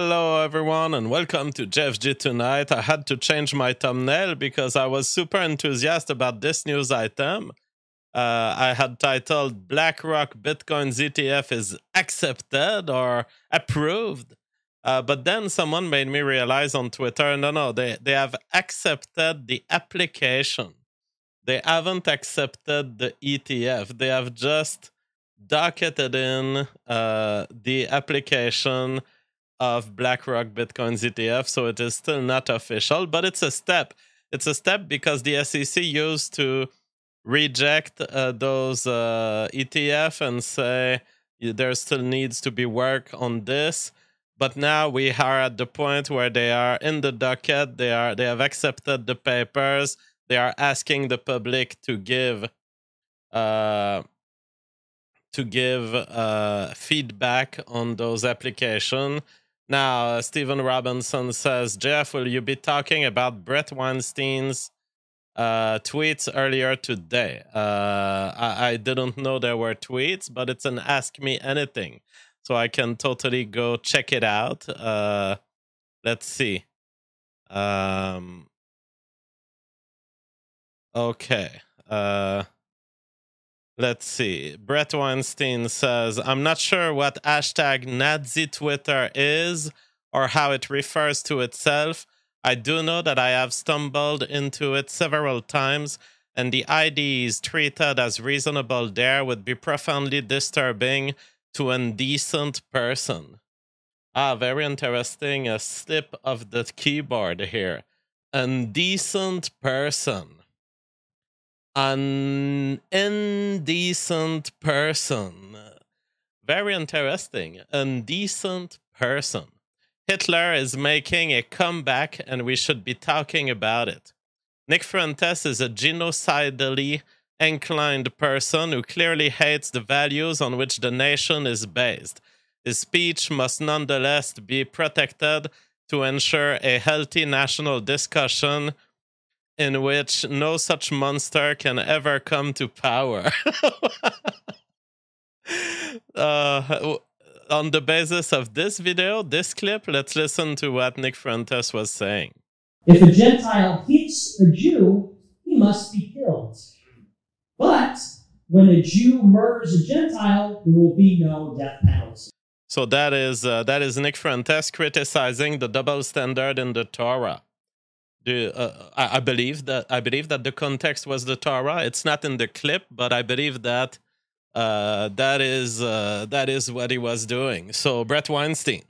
Hello everyone and welcome to JFG Tonight. I had to change my thumbnail because I was super enthusiastic about this news item. I had titled BlackRock Bitcoin ETF is accepted or approved. But then someone made me realize on Twitter, no, they have accepted the application. They haven't accepted the ETF. They have just docketed in the application of BlackRock Bitcoin ETF, so it is still not official, but it's a step. It's a step because the SEC used to reject those ETF and say there still needs to be work on this. But now we are at the point where they are in the docket. They have accepted the papers. They are asking the public to give feedback on those applications. Now, Stephen Robinson says, Jeff, will you be talking about Brett Weinstein's tweets earlier today? I didn't know there were tweets, but it's an Ask Me Anything. So I can totally go check it out. Let's see. Okay. Let's see. Brett Weinstein says, I'm not sure what hashtag Nazi Twitter is or how it refers to itself. I do know that I have stumbled into it several times, and the IDs treated as reasonable there would be profoundly disturbing to an indecent person. Very interesting. A slip of the keyboard here. Indecent person. An indecent person. Very interesting. Indecent person. Hitler is making a comeback and we should be talking about it. Nick Fuentes is a genocidally inclined person who clearly hates the values on which the nation is based. His speech must nonetheless be protected to ensure a healthy national discussion in which no such monster can ever come to power. On the basis of this video, this clip, let's listen to what Nick Fuentes was saying. If a Gentile hits a Jew, he must be killed. But when a Jew murders a Gentile, there will be no death penalty. So that is Nick Fuentes criticizing the double standard in the Torah. I believe that the context was the Torah. It's not in the clip, but I believe that that is what he was doing. So Brett Weinstein,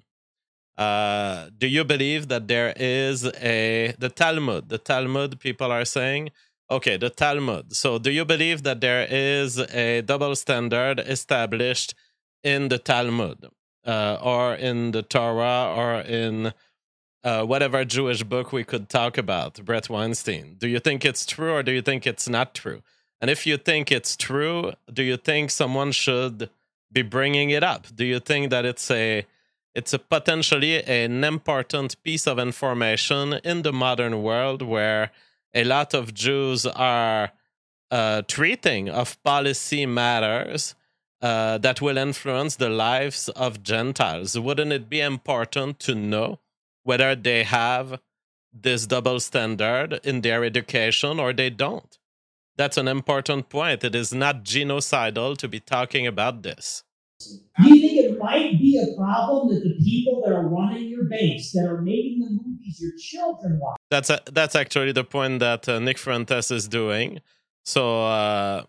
do you believe that there is the Talmud? The Talmud, people are saying, okay, the Talmud. So do you believe that there is a double standard established in the Talmud, or in the Torah, or in whatever Jewish book we could talk about? Brett Weinstein, do you think it's true or do you think it's not true? And if you think it's true, do you think someone should be bringing it up? Do you think that it's a potentially an important piece of information in the modern world where a lot of Jews are treating of policy matters that will influence the lives of Gentiles? Wouldn't it be important to know whether they have this double standard in their education or they don't? That's an important point. It is not genocidal to be talking about this. Do you think it might be a problem that the people that are running your base, that are making the movies your children watch? That's actually the point that Nick Fuentes is doing. So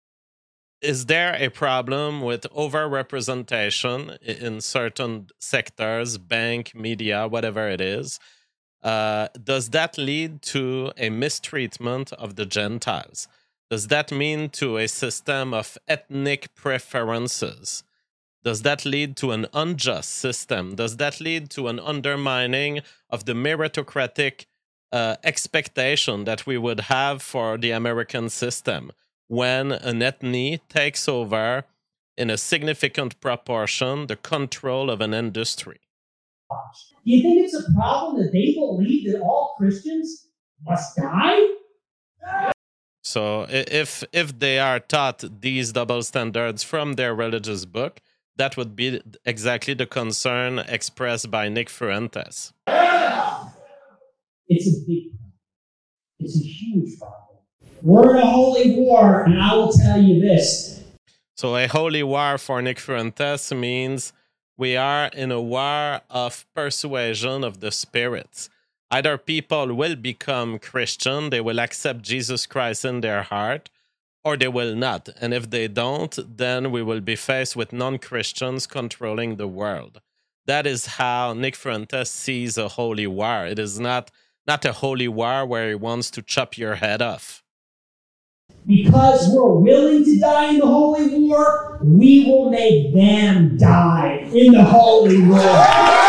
is there a problem with overrepresentation in certain sectors, bank, media, whatever it is? Does that lead to a mistreatment of the Gentiles? Does that mean to a system of ethnic preferences? Does that lead to an unjust system? Does that lead to an undermining of the meritocratic expectation that we would have for the American system when an ethne takes over in a significant proportion the control of an industry? Do you think it's a problem that they believe that all Christians must die? So if they are taught these double standards from their religious book, that would be exactly the concern expressed by Nick Fuentes. It's a big problem. It's a huge problem. We're in a holy war, and I will tell you this. So a holy war for Nick Fuentes means we are in a war of persuasion of the spirits. Either people will become Christian, they will accept Jesus Christ in their heart, or they will not. And if they don't, then we will be faced with non-Christians controlling the world. That is how Nick Fuentes sees a holy war. It is not a holy war where he wants to chop your head off. Because we're willing to die in the holy war, we will make them die in the holy war.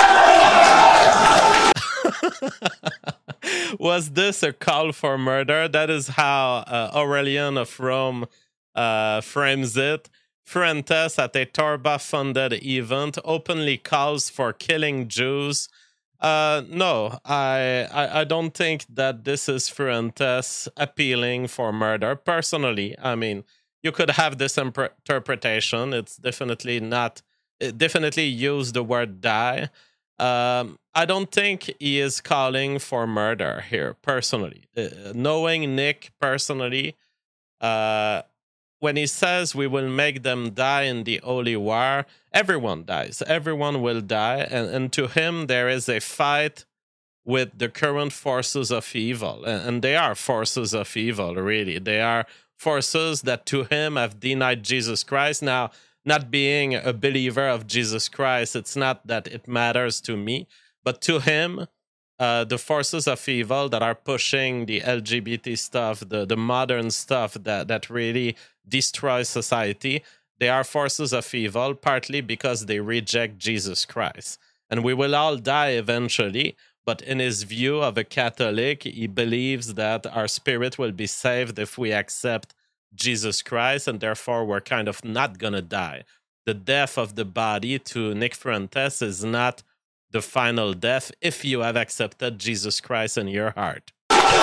Was this a call for murder? That is how Aurelian of Rome frames it. Fuentes, at a Torba-funded event, openly calls for killing Jews. No, I don't think that this is Fuentes appealing for murder. Personally, I mean, you could have this interpretation. It's definitely not. It definitely use the word die. I don't think he is calling for murder here, personally. Knowing Nick personally, when he says we will make them die in the holy war, everyone dies. Everyone will die. And to him, there is a fight with the current forces of evil. And they are forces of evil, really. They are forces that to him have denied Jesus Christ. Now, not being a believer of Jesus Christ, it's not that it matters to me. But to him, the forces of evil that are pushing the LGBT stuff, the modern stuff that really destroys society, they are forces of evil, partly because they reject Jesus Christ. And we will all die eventually, but in his view of a Catholic, he believes that our spirit will be saved if we accept Jesus Christ, and therefore we're kind of not going to die. The death of the body to Nick Fuentes is not the final death if you have accepted Jesus Christ in your heart.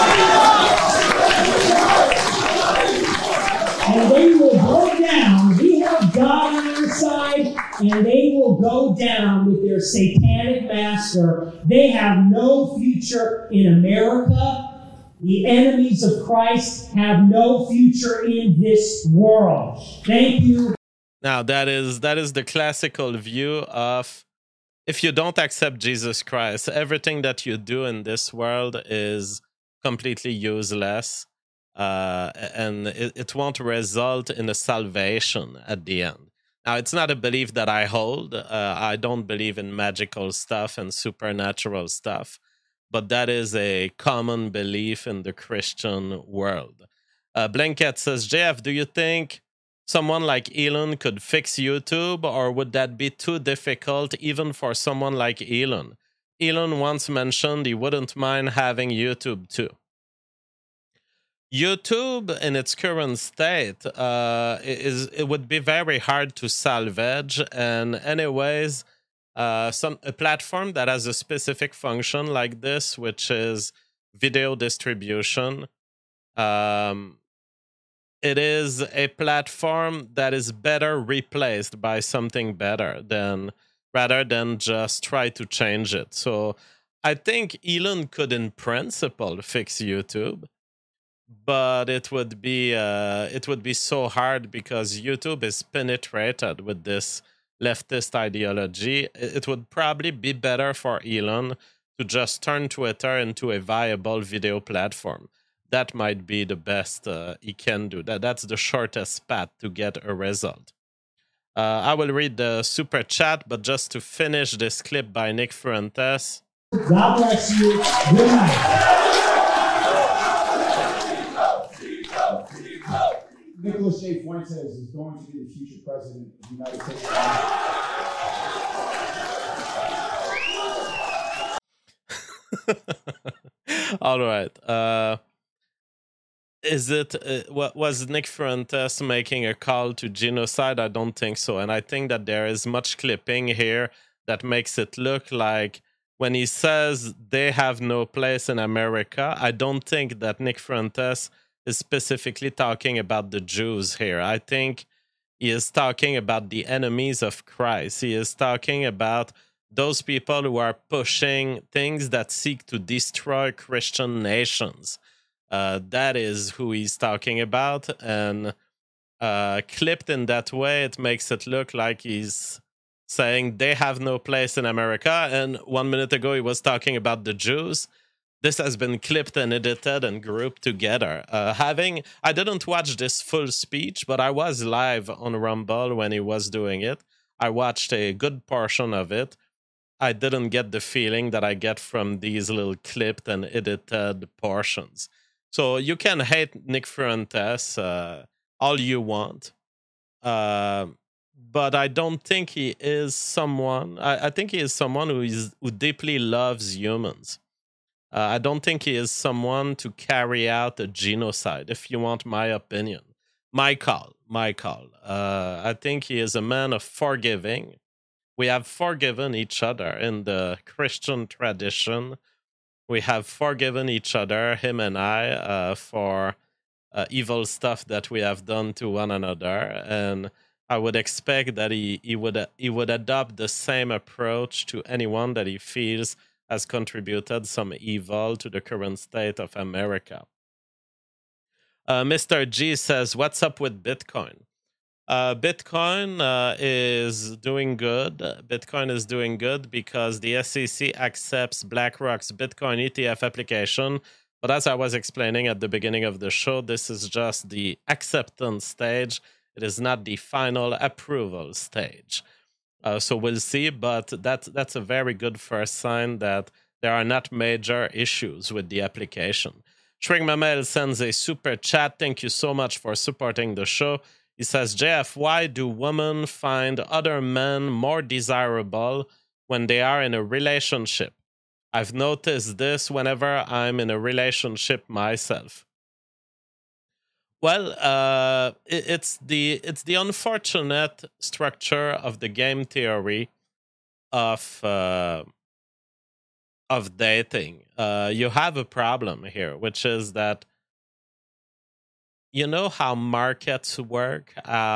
And they will go down. We have God on our side, and they will go down with their satanic master. They have no future in America. The enemies of Christ have no future in this world. Thank you. Now, that is the classical view of, if you don't accept Jesus Christ, everything that you do in this world is completely useless, and it won't result in a salvation at the end. Now, it's not a belief that I hold. I don't believe in magical stuff and supernatural stuff, but that is a common belief in the Christian world. Blanket says, JF, do you think someone like Elon could fix YouTube, or would that be too difficult even for someone like Elon? Elon once mentioned he wouldn't mind having YouTube too. YouTube in its current state, it would be very hard to salvage, and anyways, a platform that has a specific function like this, which is video distribution, it is a platform that is better replaced by something better rather than just try to change it. So I think Elon could in principle fix YouTube, but it would be so hard because YouTube is penetrated with this leftist ideology. It would probably be better for Elon to just turn Twitter into a viable video platform. That might be the best he can do. That's the shortest path to get a result. I will read the super chat, but just to finish this clip by Nick Fuentes. God bless you. Good night. Nicholas J. Fuentes is going to be the future president of the United States of America. All right. Was Nick Fuentes making a call to genocide? I don't think so. And I think that there is much clipping here that makes it look like when he says they have no place in America, I don't think that Nick Fuentes is specifically talking about the Jews here. I think He is talking about the enemies of Christ. He is talking about those people who are pushing things that seek to destroy Christian nations. That is who he's talking about. And clipped in that way, it makes it look like he's saying they have no place in America. And 1 minute ago, he was talking about the Jews. This has been clipped and edited and grouped together. I didn't watch this full speech, but I was live on Rumble when he was doing it. I watched a good portion of it. I didn't get the feeling that I get from these little clipped and edited portions. So you can hate Nick Fuentes all you want. But I don't think he is someone. I think he is someone who deeply loves humans. I don't think he is someone to carry out a genocide, if you want my opinion. My call. I think he is a man of forgiving. We have forgiven each other in the Christian tradition. We have forgiven each other, him and I, for evil stuff that we have done to one another. And I would expect that he would adopt the same approach to anyone that he feels has contributed some evil to the current state of America. Mr. G says, what's up with Bitcoin? Bitcoin is doing good. Bitcoin is doing good because the SEC accepts BlackRock's Bitcoin ETF application. But as I was explaining at the beginning of the show, this is just the acceptance stage. It is not the final approval stage. So we'll see, but that's a very good first sign that there are not major issues with the application. Shrink Mamel sends a super chat. Thank you so much for supporting the show. He says, JF, why do women find other men more desirable when they are in a relationship? I've noticed this whenever I'm in a relationship myself. Well, it's the unfortunate structure of the game theory of dating. You have a problem here, which is that you know how markets work.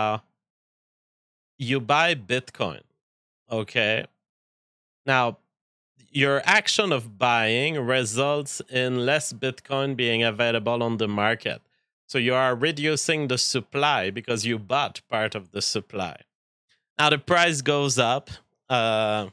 You buy Bitcoin, okay? Now, your action of buying results in less Bitcoin being available on the market. So you are reducing the supply because you bought part of the supply. Now the price goes up. Now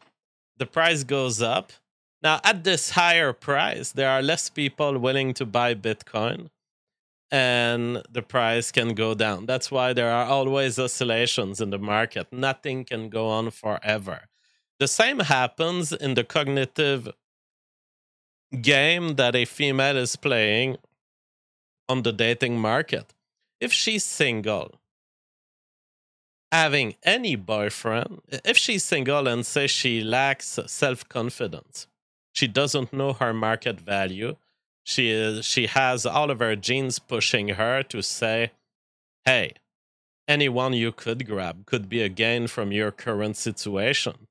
at this higher price, there are less people willing to buy Bitcoin, and the price can go down. That's why there are always oscillations in the market. Nothing can go on forever. The same happens in the cognitive game that a female is playing on the dating market. If she's single, having any boyfriend, if she's single and says she lacks self-confidence, she doesn't know her market value, she has all of her genes pushing her to say, hey, anyone you could grab could be a gain from your current situation.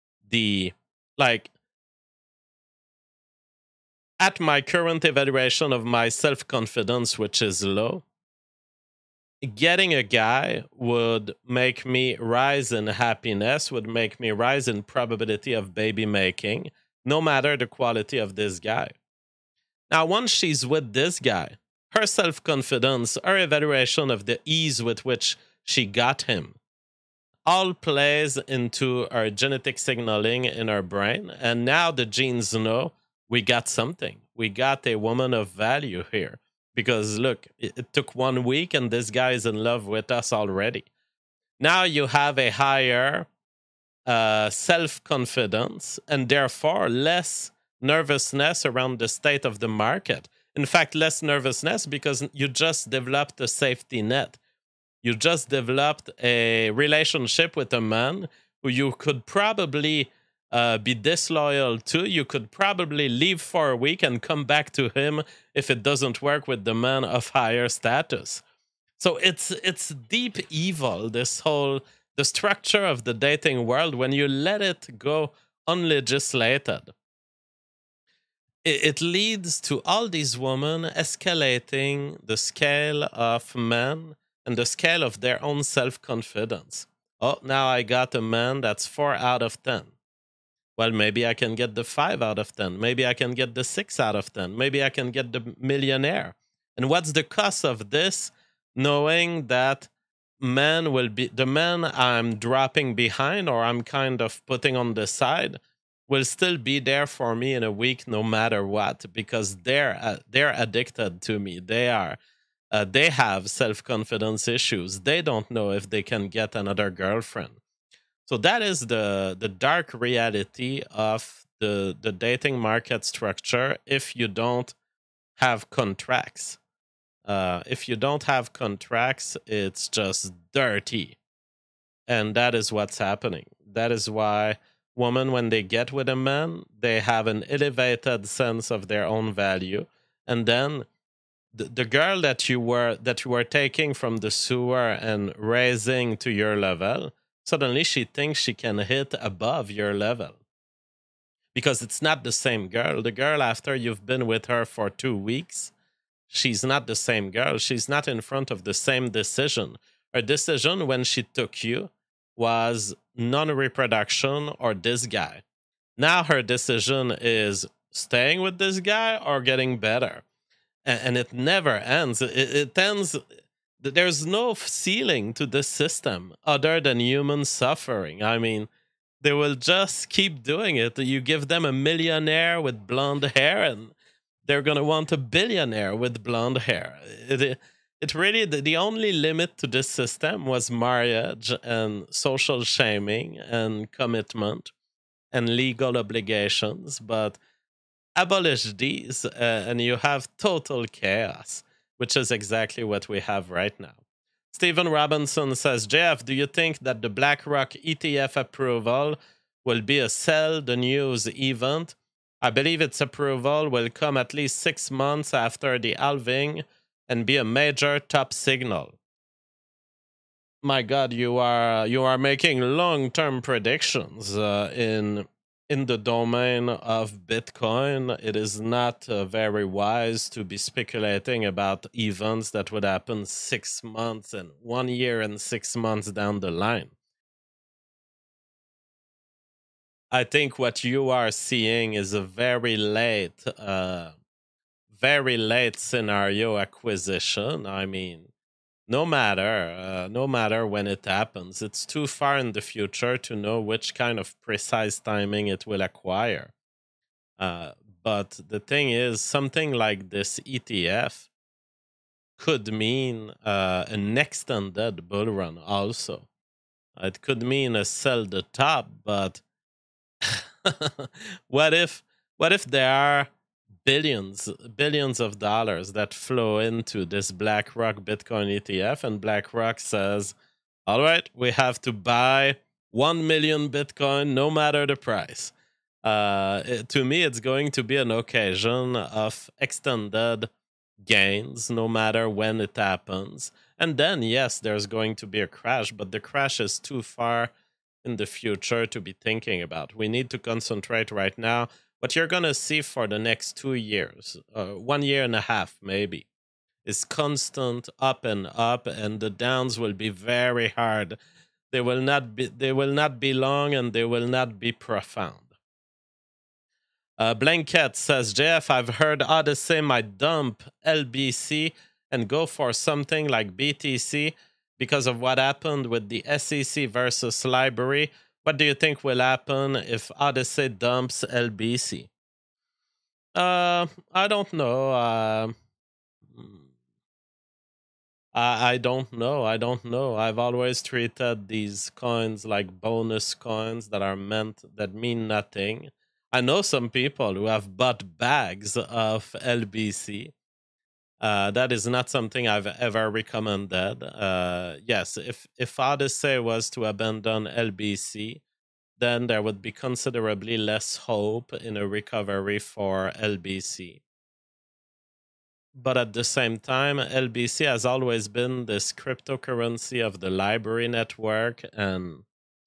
At my current evaluation of my self-confidence, which is low, getting a guy would make me rise in happiness, would make me rise in probability of baby making, no matter the quality of this guy. Now, once she's with this guy, her self-confidence, her evaluation of the ease with which she got him, all plays into our genetic signaling in our brain. And now the genes know we got something. We got a woman of value here. Because look, it took 1 week and this guy is in love with us already. Now you have a higher self-confidence and therefore less nervousness around the state of the market. In fact, less nervousness because you just developed a safety net. You just developed a relationship with a man who you could probably be disloyal to. You could probably leave for a week and come back to him if it doesn't work with the man of higher status. So it's deep evil, the structure of the dating world, when you let it go unlegislated. It leads to all these women escalating the scale of men and the scale of their own self-confidence. Oh, now I got a man that's 4 out of 10. Well, maybe I can get the 5 out of 10. Maybe I can get the 6 out of 10. Maybe I can get the millionaire. And what's the cost of this? Knowing that the man I'm dropping behind or I'm kind of putting on the side will still be there for me in a week no matter what, because they're addicted to me. They have self-confidence issues. They don't know if they can get another girlfriend. So that is the dark reality of the dating market structure if you don't have contracts. If you don't have contracts, it's just dirty. And that is what's happening. That is why women, when they get with a man, they have an elevated sense of their own value. And then the girl that you were taking from the sewer and raising to your level, suddenly she thinks she can hit above your level. Because it's not the same girl. The girl, after you've been with her for 2 weeks, she's not the same girl. She's not in front of the same decision. Her decision when she took you was non-reproduction or this guy. Now her decision is staying with this guy or getting better. And it never ends. It ends. There's no ceiling to this system other than human suffering. I mean, they will just keep doing it. You give them a millionaire with blonde hair and they're going to want a billionaire with blonde hair. It really, the only limit to this system was marriage and social shaming and commitment and legal obligations. But abolish these and you have total chaos, which is exactly what we have right now. Stephen Robinson says, Jeff, do you think that the BlackRock ETF approval will be a sell the news event? I believe its approval will come at least 6 months after the halving and be a major top signal. My God, you are making long-term predictions in the domain of Bitcoin. It is not very wise to be speculating about events that would happen 6 months and 1 year and 6 months down the line. I think what you are seeing is a very late scenario acquisition. I mean, no matter when it happens, it's too far in the future to know which kind of precise timing it will acquire. But the thing is, something like this ETF could mean an extended bull run also. It could mean a sell the top, but what if there are billions of dollars that flow into this BlackRock Bitcoin ETF and BlackRock says, all right, we have to buy 1 million Bitcoin no matter the price. To me, it's going to be an occasion of extended gains no matter when it happens. And then, yes, there's going to be a crash, but the crash is too far in the future to be thinking about. We need to concentrate right now. What you're going to see for the next 2 years, 1 year and a half maybe, is constant up, and the downs will be very hard. They will not be long, and they will not be profound. Blanket says, JF, I've heard Odyssey might dump LBC and go for something like BTC because of what happened with the SEC versus LBRY. What do you think will happen if Odyssey dumps LBC? I don't know. I don't know. I've always treated these coins like bonus coins that mean nothing. I know some people who have bought bags of LBC. That is not something I've ever recommended. Yes, if Odyssey was to abandon LBC, then there would be considerably less hope in a recovery for LBC. But at the same time, LBC has always been this cryptocurrency of the LBRY network, and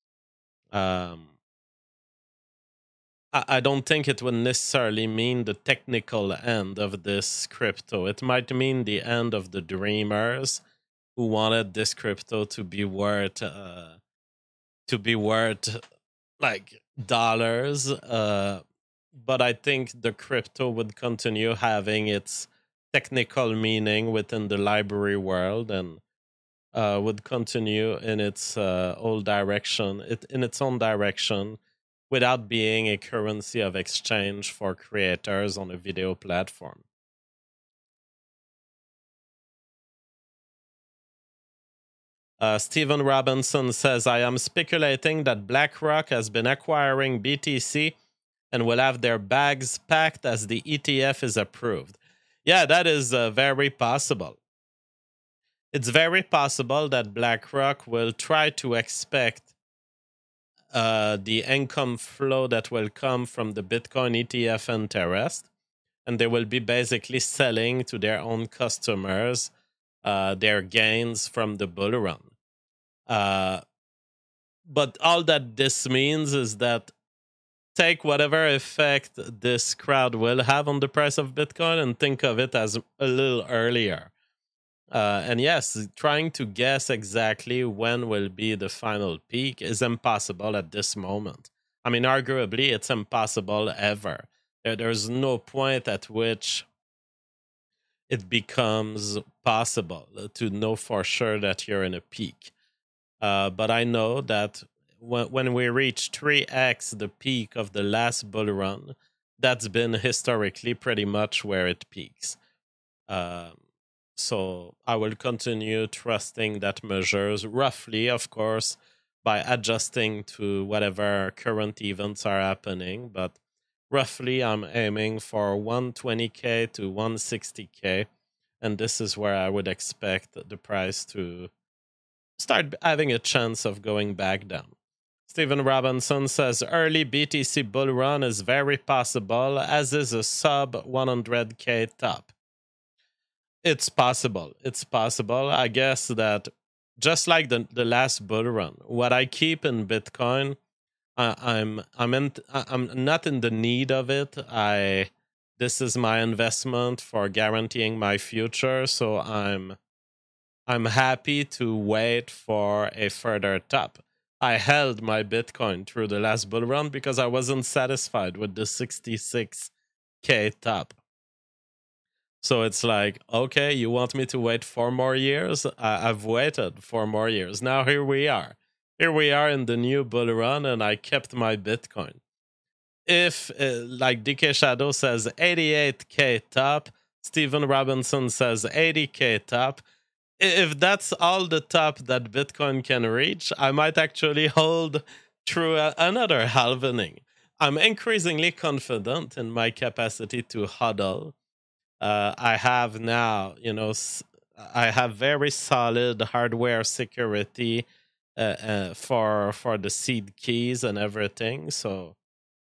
I don't think it would necessarily mean the technical end of this crypto. It might mean the end of the dreamers who wanted this crypto to be worth like dollars. But I think the crypto would continue having its technical meaning within the library world, and would continue in its old direction, in its own direction, without being a currency of exchange for creators on a video platform. Stephen Robinson says, I am speculating that BlackRock has been acquiring BTC and will have their bags packed as the ETF is approved. Yeah, that is very possible. It's very possible that BlackRock will try to expect the income flow that will come from the Bitcoin ETF interest, and they will be basically selling to their own customers their gains from the bull run. But all that this means is that take whatever effect this crowd will have on the price of Bitcoin and think of it as a little earlier. And yes, trying to guess exactly when will be the final peak is impossible at this moment. I mean, arguably, it's impossible ever. There's no point at which it becomes possible to know for sure that you're in a peak. But I know that when we reach 3x the peak of the last bull run, that's been historically pretty much where it peaks. So I will continue trusting that measures roughly, of course, by adjusting to whatever current events are happening. But roughly, I'm aiming for 120K to 160K. And this is where I would expect the price to start having a chance of going back down. Stephen Robinson says early BTC bull run is very possible, as is a sub 100K top. It's possible. It's possible. I guess that just like the last bull run, what I keep in Bitcoin, I'm not in the need of it. This is my investment for guaranteeing my future, so I'm happy to wait for a further top. I held my Bitcoin through the last bull run because I wasn't satisfied with the 66K top. So it's like, okay, you want me to wait 4 more years? I've waited 4 more years. Now here we are. Here we are in the new bull run, and I kept my Bitcoin. If, like DK Shadow says, 88K top, Stephen Robinson says 80K top, if that's all the top that Bitcoin can reach, I might actually hold through another halvening. I'm increasingly confident in my capacity to hodl. I have now, I have very solid hardware security for the seed keys and everything. So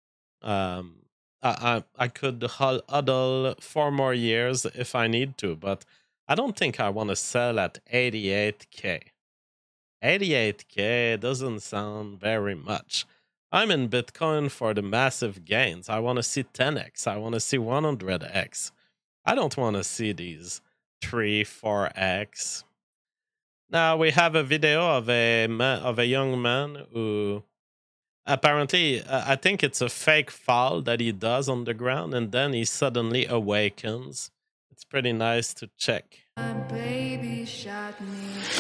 I could hodl 4 more years if I need to, but I don't think I want to sell at 88K. 88K doesn't sound very much. I'm in Bitcoin for the massive gains. I want to see 10x. I want to see 100x. I don't want to see these 3, 4x. Now we have a video of a young man who apparently, I think it's a fake fall that he does on the ground, and then he suddenly awakens. It's pretty nice to check. My baby shot me.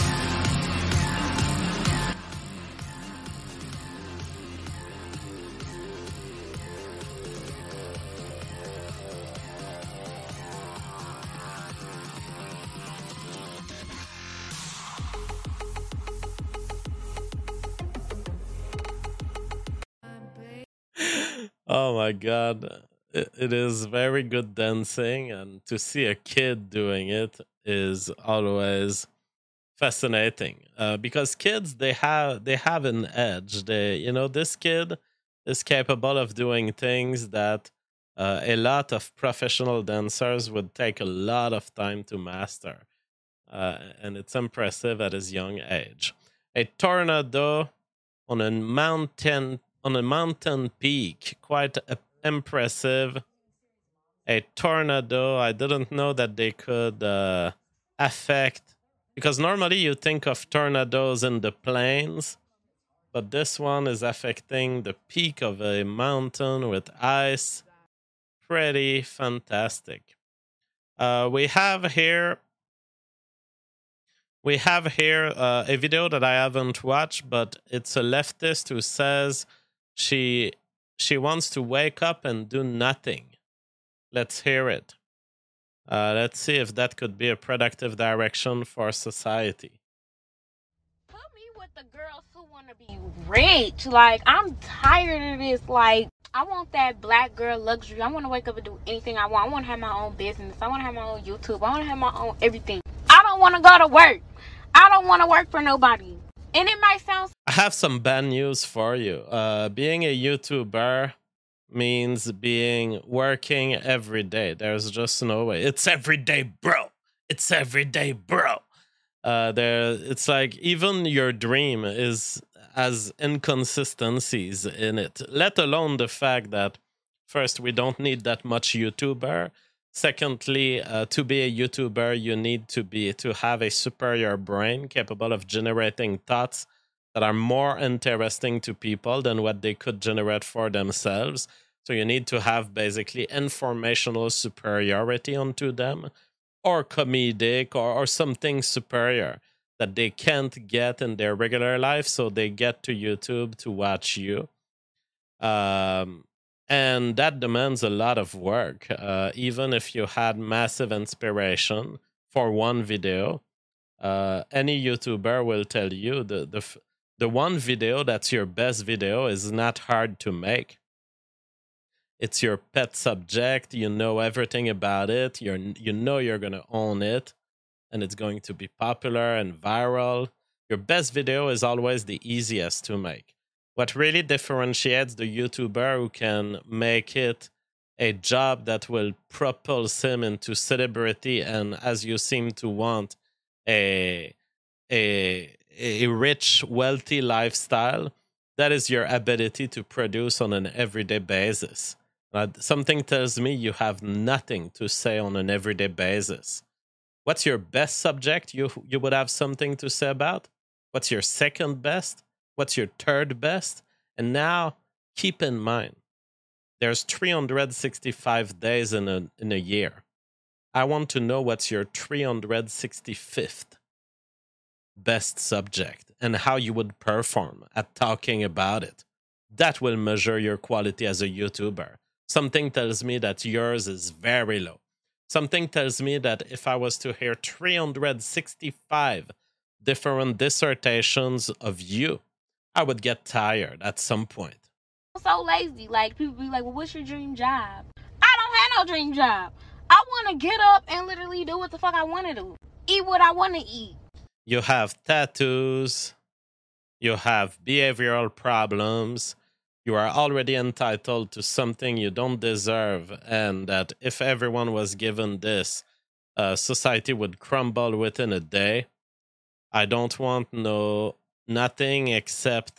Oh my god. It is very good dancing, and to see a kid doing it is always fascinating. Because kids, they have an edge. This kid is capable of doing things that a lot of professional dancers would take a lot of time to master. And it's impressive at his young age. A tornado on a mountain peak, quite impressive. A tornado. I didn't know that they could affect Because normally you think of tornadoes in the plains, but this one is affecting the peak of a mountain with ice. Pretty fantastic. We have here a video that I haven't watched, but it's a leftist who says she wants to wake up and do nothing. Let's hear it. Let's see if that could be a productive direction for society. Put me with the girls who want to be rich. Like, I'm tired of this. Like, I want that black girl luxury. I want to wake up and do anything I want. I want to have my own business. I want to have my own YouTube. I want to have my own everything. I don't want to go to work. I don't want to work for nobody. And it might sound... I have some bad news for you. Being a YouTuber means working every day. There's just no way. It's every day, bro. It's every day, bro. It's like even your dream has inconsistencies in it, let alone the fact that, first, we don't need that much YouTuber. Secondly, to be a YouTuber, you need to have a superior brain capable of generating thoughts that are more interesting to people than what they could generate for themselves. So you need to have basically informational superiority onto them, or comedic, or something superior that they can't get in their regular life, so they get to YouTube to watch you. And that demands a lot of work. Even if you had massive inspiration for one video, any YouTuber will tell you the one video that's your best video is not hard to make. It's your pet subject. You know everything about it. You know you're going to own it, and it's going to be popular and viral. Your best video is always the easiest to make. What really differentiates the YouTuber who can make it a job that will propulse him into celebrity, and as you seem to want, a rich, wealthy lifestyle, that is your ability to produce on an everyday basis. Something tells me you have nothing to say on an everyday basis. What's your best subject you would have something to say about? What's your second best? What's your third best? And now, keep in mind, there's 365 days in a year. I want to know what's your 365th best subject and how you would perform at talking about it. That will measure your quality as a YouTuber. Something tells me that yours is very low. Something tells me that if I was to hear 365 different dissertations of you, I would get tired at some point. I'm so lazy. Like, people be like, well, what's your dream job? I don't have no dream job. I want to get up and literally do what the fuck I want to do. Eat what I want to eat. You have tattoos. You have behavioral problems. You are already entitled to something you don't deserve, and that if everyone was given this, society would crumble within a day. I don't want nothing except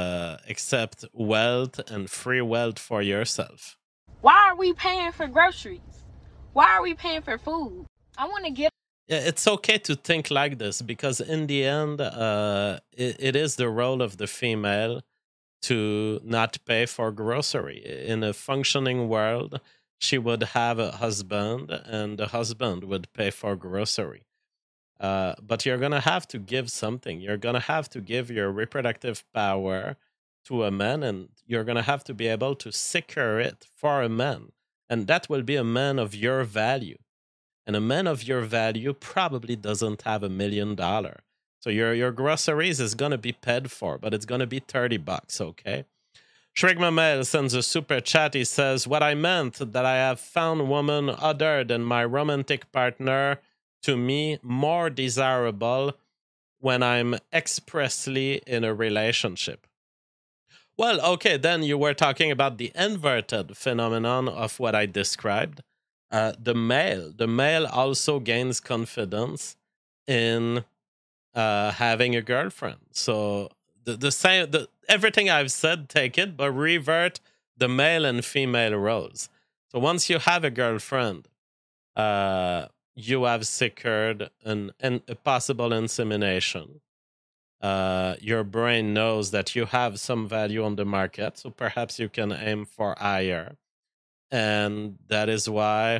wealth and free wealth for yourself. Why are we paying for groceries? Why are we paying for food? I want to get... Yeah, it's okay to think like this, because in the end, it is the role of the female to not pay for grocery. In a functioning world, she would have a husband, and the husband would pay for grocery. But you're going to have to give something. You're going to have to give your reproductive power to a man, and you're going to have to be able to secure it for a man. And that will be a man of your value. And a man of your value probably doesn't have $1 million. So your groceries is going to be paid for, but it's going to be $30, okay? Shrek Mamel sends a super chat. He says, what I meant that I have found woman other than my romantic partner to me more desirable when I'm expressly in a relationship. Well, okay, then you were talking about the inverted phenomenon of what I described. The male also gains confidence in having a girlfriend. So the same, everything I've said, take it, but revert the male and female roles. So once you have a girlfriend, you have secured a possible insemination. Your brain knows that you have some value on the market, so perhaps you can aim for higher, and that is why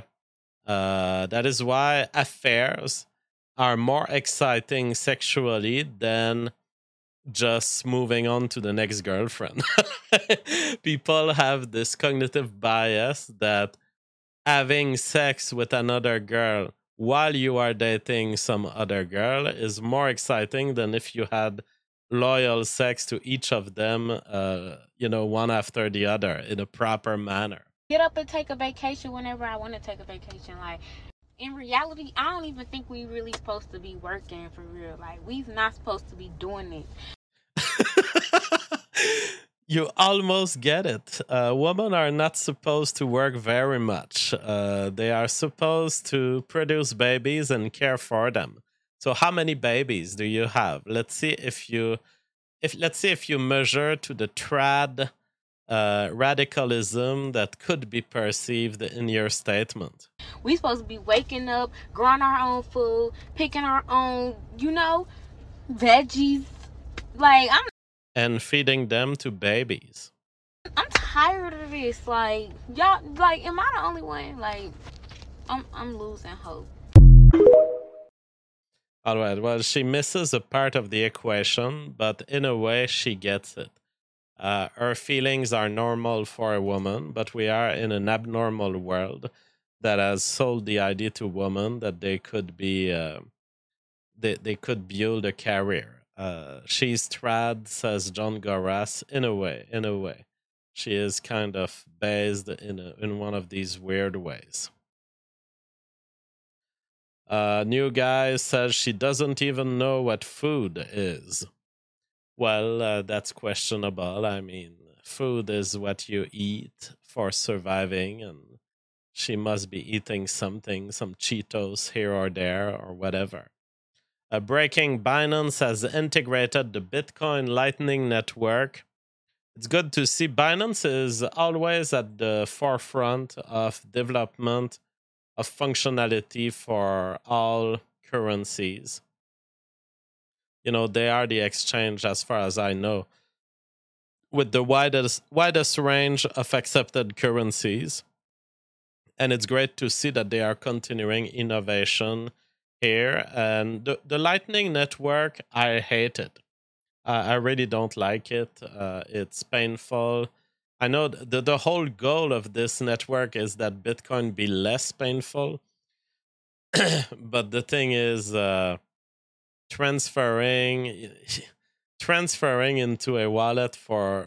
affairs are more exciting sexually than just moving on to the next girlfriend. People have this cognitive bias that having sex with another girl while you are dating some other girl is more exciting than if you had loyal sex to each of them, one after the other in a proper manner. Get up and take a vacation whenever I want to take a vacation. Like, in reality, I don't even think we really supposed to be working for real. Like, we's not supposed to be doing this. You almost get it. Women are not supposed to work very much. They are supposed to produce babies and care for them. So how many babies do you have? Let's see if you measure to the trad radicalism that could be perceived in your statement. We supposed to be waking up, growing our own food, picking our own, veggies. Like, and feeding them to babies. I'm tired of this. Like, y'all, like, am I the only one? Like, I'm losing hope. All right. Well, she misses a part of the equation, but in a way, she gets it. Her feelings are normal for a woman, but we are in an abnormal world that has sold the idea to women that they could be, they could build a career. She's trad, says John Goras. In a way, she is kind of based in one of these weird ways. New guy says she doesn't even know what food is. Well, that's questionable. I mean, food is what you eat for surviving, and she must be eating something, some Cheetos here or there or whatever. Breaking, Binance has integrated the Bitcoin Lightning Network. It's good to see Binance is always at the forefront of development of functionality for all currencies. They are the exchange, as far as I know, with the widest range of accepted currencies. And it's great to see that they are continuing innovation here. And the Lightning Network, I hate it. I really don't like it. It's painful. I know the whole goal of this network is that Bitcoin be less painful. But the thing is, transferring into a wallet for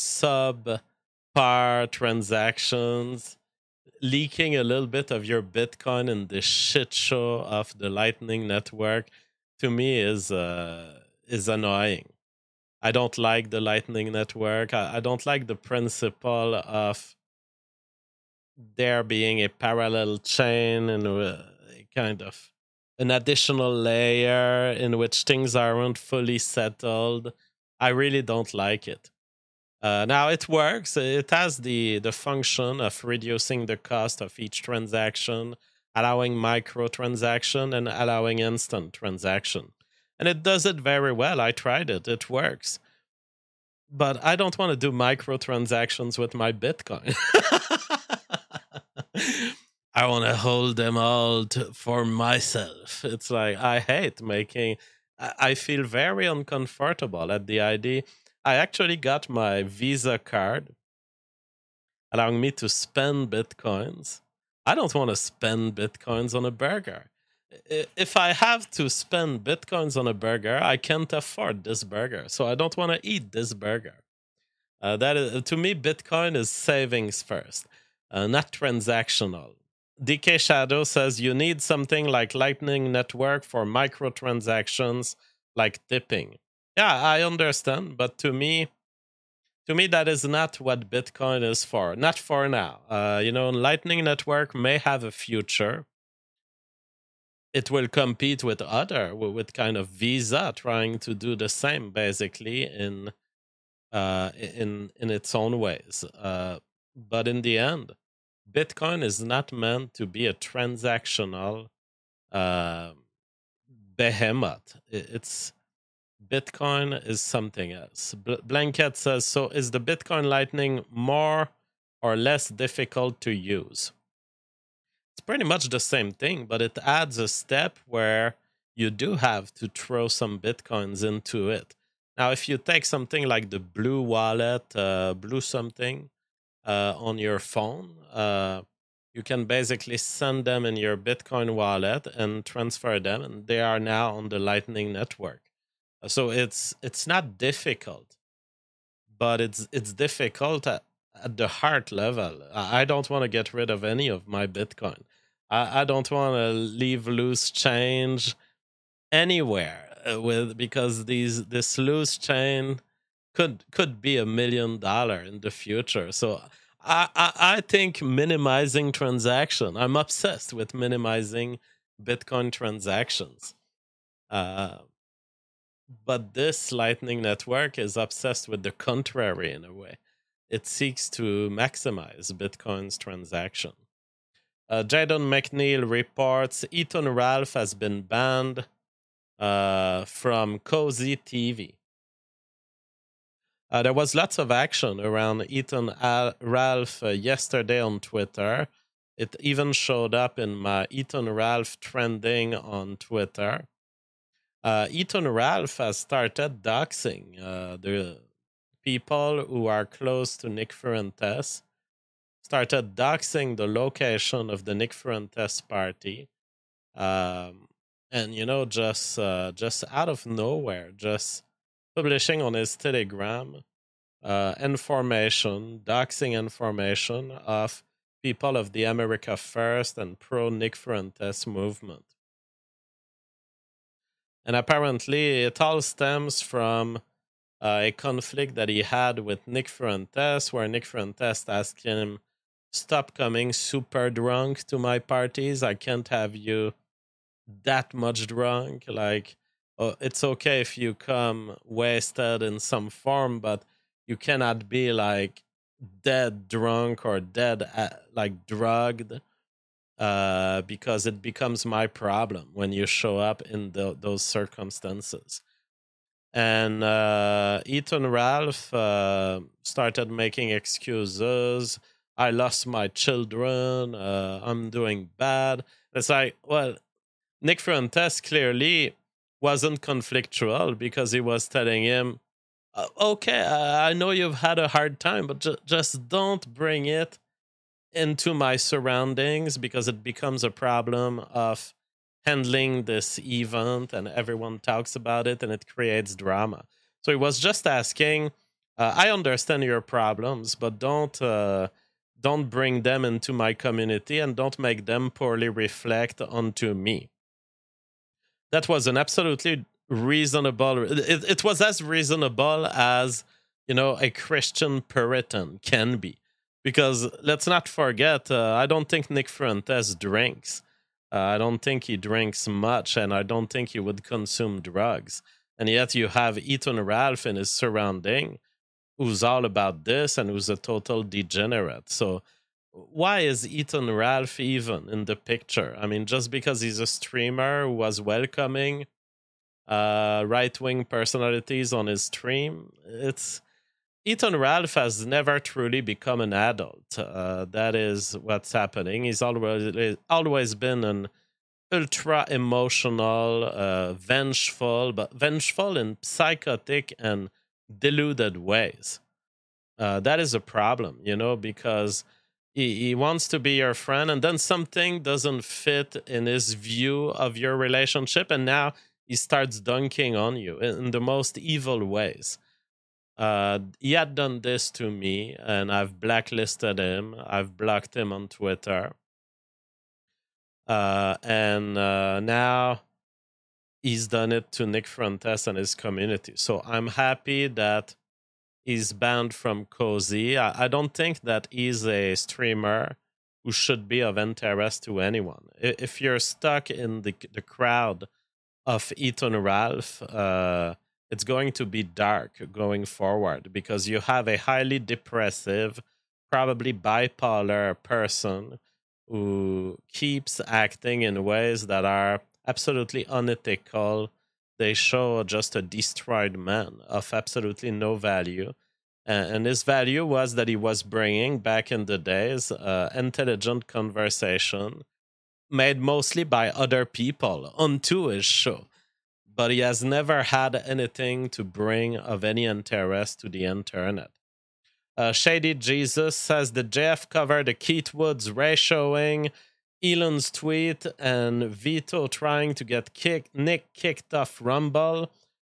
subpar transactions, leaking a little bit of your Bitcoin in the shit show of the Lightning Network, to me is annoying. I don't like the Lightning Network. I don't like the principle of there being a parallel chain and a kind of an additional layer in which things aren't fully settled. I really don't like it. Now it works. It has the function of reducing the cost of each transaction, allowing microtransaction and allowing instant transaction. And it does it very well. I tried it. It works. But I don't want to do microtransactions with my Bitcoin. I want to hold them all for myself. It's like, I hate making... I feel very uncomfortable at the idea. I actually got my Visa card allowing me to spend Bitcoins. I don't want to spend Bitcoins on a burger. If I have to spend Bitcoins on a burger, I can't afford this burger. So I don't want to eat this burger. That is, to me, Bitcoin is savings first, not transactional. DK Shadow says you need something like Lightning Network for microtransactions like tipping. Yeah, I understand, but to me that is not what Bitcoin is for. Not for now. Lightning Network may have a future. It will compete with kind of Visa trying to do the same, basically in its own ways. But in the end, Bitcoin is not meant to be a transactional behemoth. It's Bitcoin is something else. Blanket says, so is the Bitcoin Lightning more or less difficult to use? It's pretty much the same thing, but it adds a step where you do have to throw some Bitcoins into it. Now, if you take something like the Blue Wallet, Blue something, on your phone, you can basically send them in your Bitcoin wallet and transfer them, and they are now on the Lightning Network. So it's not difficult, but it's difficult at the heart level. I don't want to get rid of any of my Bitcoin. I don't want to leave loose change anywhere because this loose chain could be $1 million in the future. So I think minimizing transaction. I'm obsessed with minimizing Bitcoin transactions. But this Lightning Network is obsessed with the contrary in a way. It seeks to maximize Bitcoin's transaction. Jadon McNeil reports Ethan Ralph has been banned from Cozy TV. There was lots of action around Ethan Ralph yesterday on Twitter. It even showed up in my Ethan Ralph trending on Twitter. Ethan Ralph has started doxing the people who are close to Nick Fuentes, started doxing the location of the Nick Fuentes party. And, just out of nowhere, just publishing on his Telegram doxing information of people of the America First and pro-Nick Fuentes movement. And apparently it all stems from a conflict that he had with Nick Fuentes, where Nick Fuentes asked him, stop coming super drunk to my parties. I can't have you that much drunk. Like, it's okay if you come wasted in some form, but you cannot be like dead drunk or dead like drugged. Because it becomes my problem when you show up in those circumstances. And Ethan Ralph started making excuses. I lost my children. I'm doing bad. It's like, well, Nick Fuentes clearly wasn't conflictual because he was telling him, okay, I know you've had a hard time, but just don't bring it into my surroundings because it becomes a problem of handling this event and everyone talks about it and it creates drama. So he was just asking, I understand your problems, but don't bring them into my community and don't make them poorly reflect onto me. That was an absolutely reasonable, it was as reasonable as, a Christian Puritan can be. Because let's not forget, I don't think Nick Fuentes drinks. I don't think he drinks much, and I don't think he would consume drugs. And yet you have Ethan Ralph in his surrounding who's all about this and who's a total degenerate. So why is Ethan Ralph even in the picture? I mean, just because he's a streamer who was welcoming right-wing personalities on his stream, Ethan Ralph has never truly become an adult. That is what's happening. He's always been an ultra emotional, vengeful in psychotic and deluded ways. That is a problem, because he wants to be your friend, and then something doesn't fit in his view of your relationship, and now he starts dunking on you in the most evil ways. He had done this to me, and I've blacklisted him. I've blocked him on Twitter. And now he's done it to Nick Fuentes and his community. So I'm happy that he's banned from Cozy. I don't think that he's a streamer who should be of interest to anyone. If you're stuck in the crowd of Ethan Ralph, it's going to be dark going forward because you have a highly depressive, probably bipolar person who keeps acting in ways that are absolutely unethical. They show just a destroyed man of absolutely no value. And his value was that he was bringing, back in the days, intelligent conversation made mostly by other people onto his show. But he has never had anything to bring of any interest to the internet. Shady Jesus says the JF covered the Keith Woods ratioing, Elon's tweet, and Vito trying to get Nick kicked off Rumble.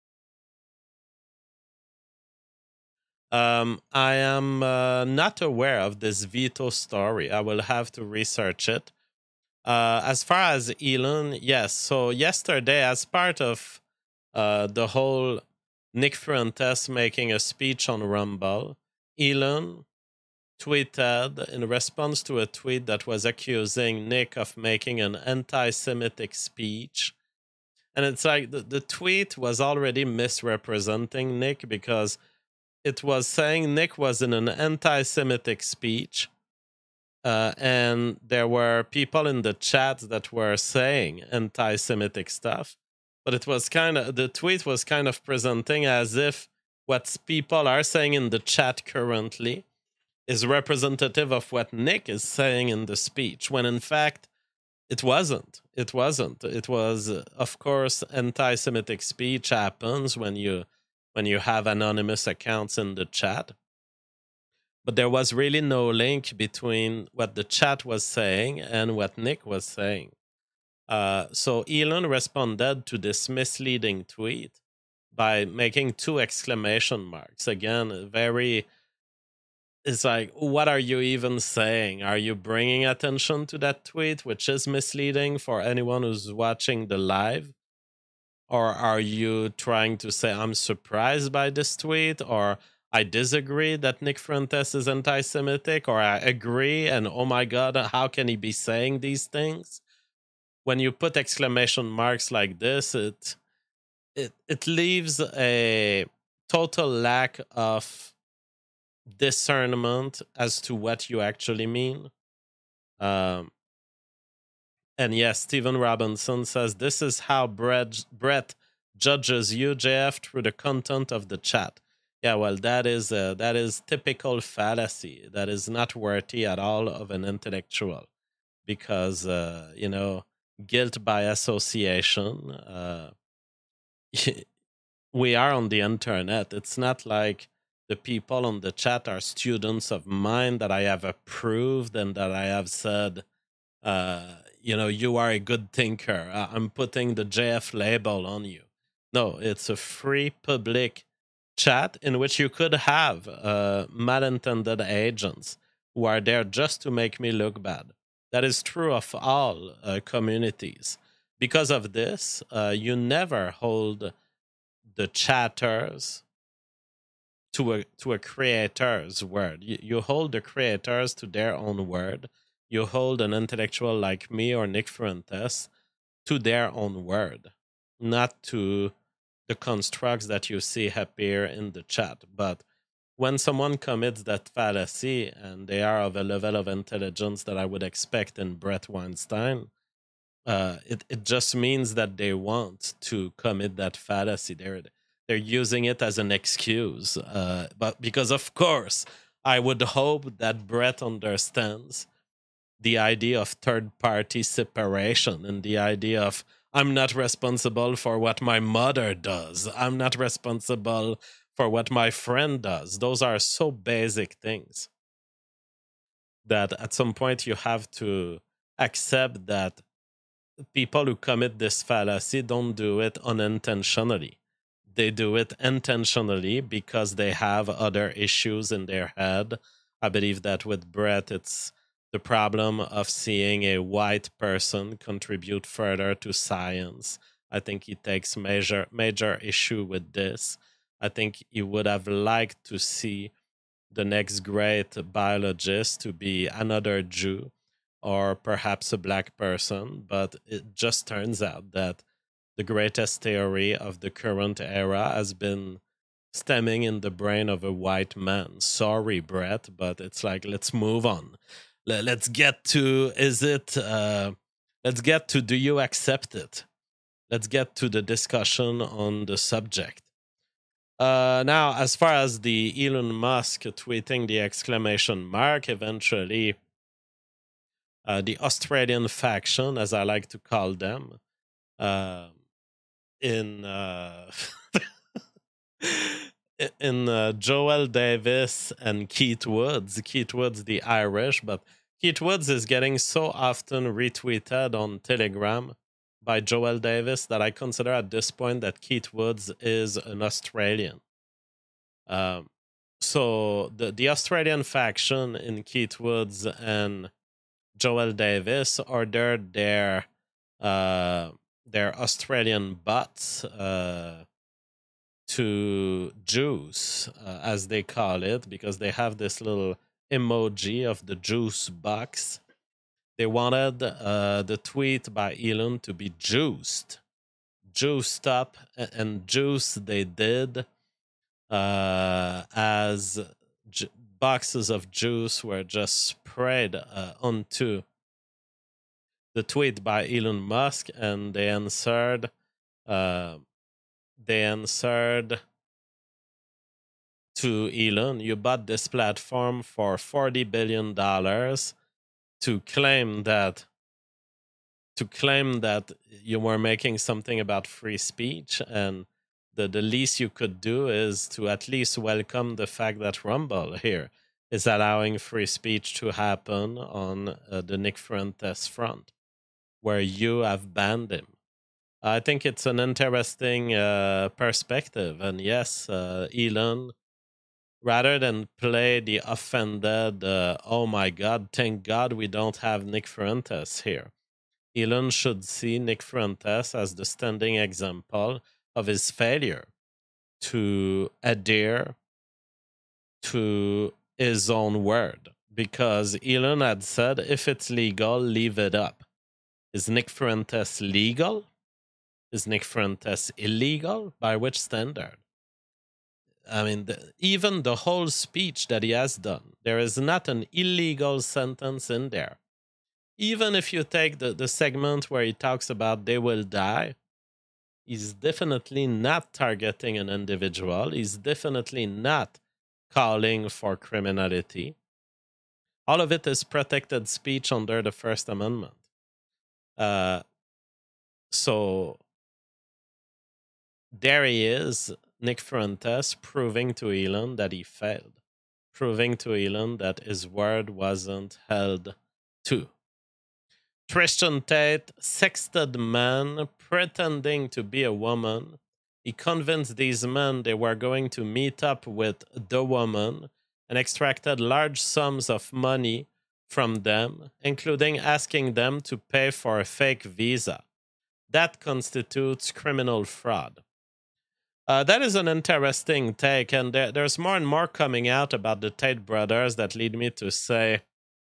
I am not aware of this Vito story. I will have to research it. As far as Elon, yes. So yesterday, as part of the whole Nick Fuentes making a speech on Rumble, Elon tweeted in response to a tweet that was accusing Nick of making an anti-Semitic speech. And it's like the tweet was already misrepresenting Nick because it was saying Nick was in an anti-Semitic speech. And there were people in the chat that were saying anti-Semitic stuff. But it was the tweet was kind of presenting as if what people are saying in the chat currently is representative of what Nick is saying in the speech, when in fact it wasn't. It wasn't. It was, of course, anti-Semitic speech happens when you have anonymous accounts in the chat. But there was really no link between what the chat was saying and what Nick was saying. So Elon responded to this misleading tweet by making 2 exclamation marks. Again, it's like, what are you even saying? Are you bringing attention to that tweet, which is misleading for anyone who's watching the live? Or are you trying to say, I'm surprised by this tweet, or I disagree that Nick Fuentes is anti-Semitic, or I agree, and oh my God, how can he be saying these things? When you put exclamation marks like this, it leaves a total lack of discernment as to what you actually mean. And yes, Stephen Robinson says, this is how Brett judges you, JF, through the content of the chat. Yeah, well, that is typical fallacy. That is not worthy at all of an intellectual, because guilt by association. We are on the internet. It's not like the people on the chat are students of mine that I have approved and that I have said, you are a good thinker. I'm putting the JF label on you. No, it's a free public chat in which you could have malintended agents who are there just to make me look bad. That is true of all communities. Because of this, you never hold the chatters to a creator's word. You hold the creators to their own word. You hold an intellectual like me or Nick Fuentes to their own word, not to the constructs that you see appear in the chat. But when someone commits that fallacy and they are of a level of intelligence that I would expect in Brett Weinstein, it just means that they want to commit that fallacy. They're using it as an excuse. But because, of course, I would hope that Brett understands the idea of third-party separation and the idea of, I'm not responsible for what my mother does. I'm not responsible for what my friend does. Those are so basic things that at some point you have to accept that people who commit this fallacy don't do it unintentionally. They do it intentionally because they have other issues in their head. I believe that with Brett, it's the problem of seeing a white person contribute further to science. I think he takes major issue with this. I think he would have liked to see the next great biologist to be another Jew or perhaps a black person, but it just turns out that the greatest theory of the current era has been stemming in the brain of a white man. Sorry, Brett, but it's like, let's move on. let's get to, let's get to, do you accept it? Let's get to the discussion on the subject. Now, as far as the Elon Musk tweeting the exclamation mark, eventually the Australian faction, as I like to call them, in Joel Davis and Keith Woods, the Irish, but Keith Woods is getting so often retweeted on Telegram by Joel Davis that I consider at this point that Keith Woods is an Australian. So the Australian faction in Keith Woods and Joel Davis ordered their Australian bots to juice, as they call it, because they have this little emoji of the juice box. They wanted the tweet by Elon to be juiced up, and juice they did, as boxes of juice were just sprayed onto the tweet by Elon Musk, and they answered to Elon, you bought this platform for $40 billion to claim that you were making something about free speech, and the least you could do is to at least welcome the fact that Rumble here is allowing free speech to happen on the Nick Fuentes front, where you have banned him. I think it's an interesting perspective. And yes, Elon, rather than play the offended, oh my God, thank God we don't have Nick Fuentes here, Elon should see Nick Fuentes as the standing example of his failure to adhere to his own word. Because Elon had said, if it's legal, leave it up. Is Nick Fuentes legal? Is Nick Fuentes illegal? By which standard? I mean, even the whole speech that he has done, there is not an illegal sentence in there. Even if you take the segment where he talks about they will die, he's definitely not targeting an individual. He's definitely not calling for criminality. All of it is protected speech under the First Amendment. So there he is, Nick Fuentes, proving to Elon that he failed, proving to Elon that his word wasn't held to. Tristan Tate sexted men pretending to be a woman. He convinced these men they were going to meet up with the woman and extracted large sums of money from them, including asking them to pay for a fake visa. That constitutes criminal fraud. That is an interesting take, and there's more and more coming out about the Tate brothers that lead me to say,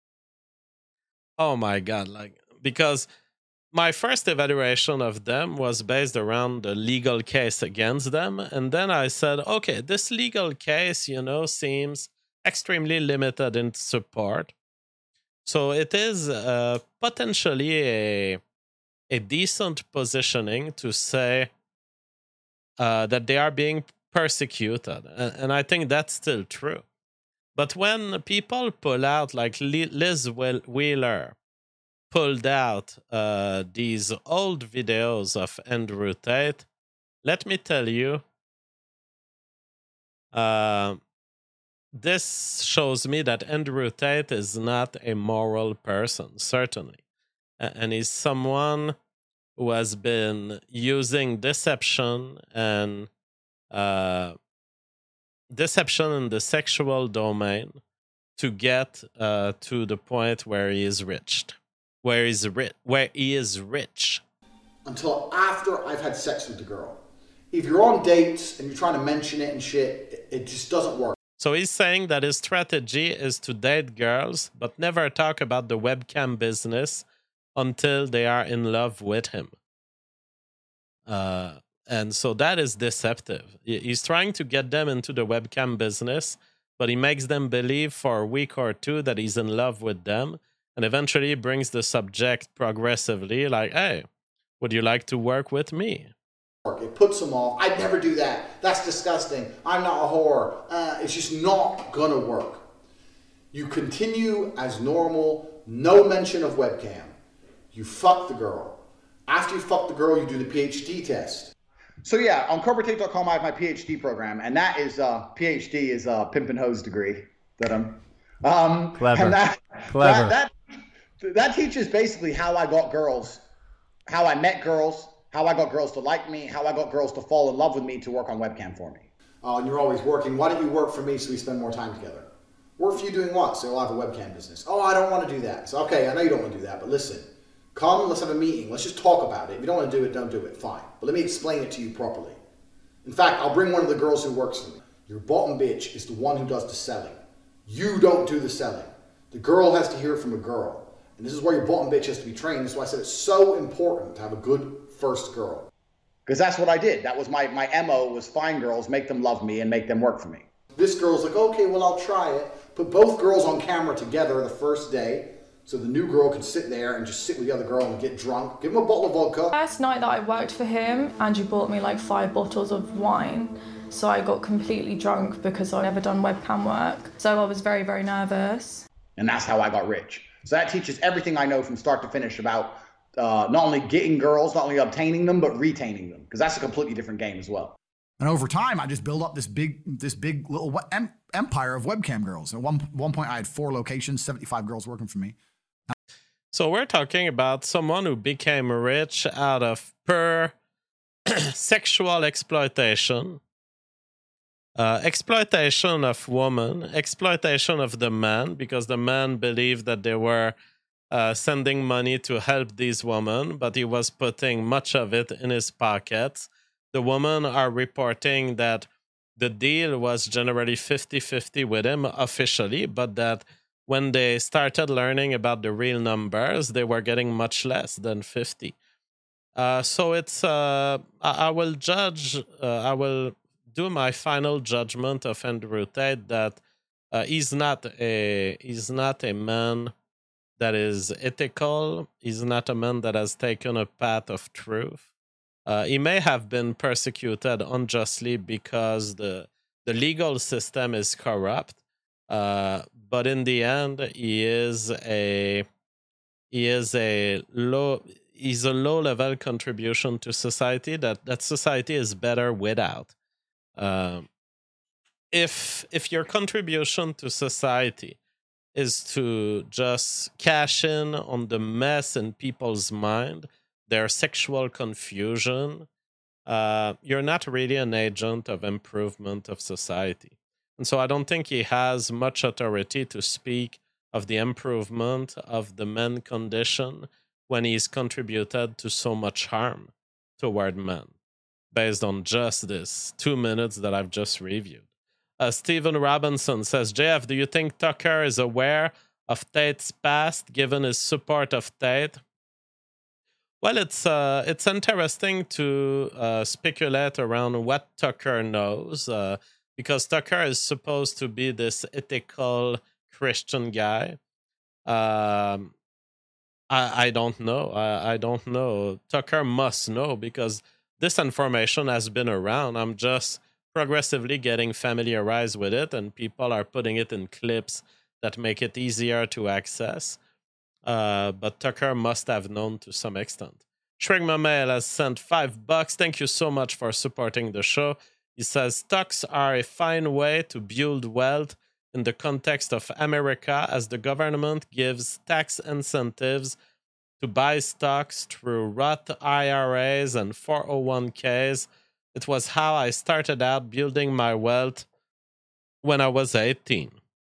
oh my God, because my first evaluation of them was based around the legal case against them, and then I said, okay, this legal case, seems extremely limited in support. So it is potentially a decent positioning to say that they are being persecuted. And I think that's still true. But when people pull out, like Liz Wheeler pulled out these old videos of Andrew Tate, let me tell you, this shows me that Andrew Tate is not a moral person, certainly. And he's someone who has been using deception and deception in the sexual domain to get to the point where he is rich. Where he is rich. Until after I've had sex with the girl. If you're on dates and you're trying to mention it and shit, it just doesn't work. So he's saying that his strategy is to date girls, but never talk about the webcam business until they are in love with him. And so that is deceptive. He's trying to get them into the webcam business, but he makes them believe for a week or two that he's in love with them, and eventually brings the subject progressively, like, hey, would you like to work with me? It puts them off. I'd never do that. That's disgusting. I'm not a whore. It's just not gonna work. You continue as normal, no mention of webcam. You fuck the girl. After you fuck the girl, you do the PhD test. So yeah, on CobraTape.com I have my PhD program, and that is PhD is pimp and hose degree that I'm Clever. And Clever. that teaches basically how I got girls, how I met girls, how I got girls to like me, how I got girls to fall in love with me to work on webcam for me. Oh, and you're always working. Why don't you work for me so we spend more time together? Work for you doing what? So I'll have a webcam business. Oh, I don't want to do that. So okay, I know you don't want to do that, but listen. Come, let's have a meeting. Let's just talk about it. If you don't want to do it, don't do it. Fine. But let me explain it to you properly. In fact, I'll bring one of the girls who works for me. Your bottom bitch is the one who does the selling. You don't do the selling. The girl has to hear it from a girl. And this is where your bottom bitch has to be trained. That's why I said it's so important to have a good first girl. Because that's what I did. That was my MO, was find girls, make them love me, and make them work for me. This girl's like, okay, well, I'll try it. Put both girls on camera together the first day. So the new girl can sit there and just sit with the other girl and get drunk. Give him a bottle of vodka. First night that I worked for him, Andrew bought me like 5 bottles of wine. So I got completely drunk because I'd never done webcam work. So I was very, very nervous. And that's how I got rich. So that teaches everything I know from start to finish about not only getting girls, not only obtaining them, but retaining them. Because that's a completely different game as well. And over time, I just built up this big little empire of webcam girls. At one point, I had 4 locations, 75 girls working for me. So we're talking about someone who became rich out of pure sexual exploitation, exploitation of women, exploitation of the man, because the man believed that they were sending money to help these women, but he was putting much of it in his pockets. The women are reporting that the deal was generally 50-50 with him officially, but that when they started learning about the real numbers, they were getting much less than 50. So it's, I will do my final judgment of Andrew Tate that he's not a man that is ethical. He's not a man that has taken a path of truth. He may have been persecuted unjustly because the legal system is corrupt. But in the end, he's a low level contribution to society that society is better without. If your contribution to society is to just cash in on the mess in people's mind, their sexual confusion, you're not really an agent of improvement of society. And so I don't think he has much authority to speak of the improvement of the men condition when he's contributed to so much harm toward men, based on just this 2 minutes that I've just reviewed. Stephen Robinson says, JF, do you think Tucker is aware of Tate's past, given his support of Tate? Well, it's interesting to speculate around what Tucker knows, because Tucker is supposed to be this ethical Christian guy. I don't know. I don't know. Tucker must know, because this information has been around. I'm just progressively getting familiarized with it, and people are putting it in clips that make it easier to access. But Tucker must have known to some extent. Shrek Mamel has sent $5. Thank you so much for supporting the show. He says, stocks are a fine way to build wealth in the context of America, as the government gives tax incentives to buy stocks through Roth IRAs and 401ks. It was how I started out building my wealth when I was 18.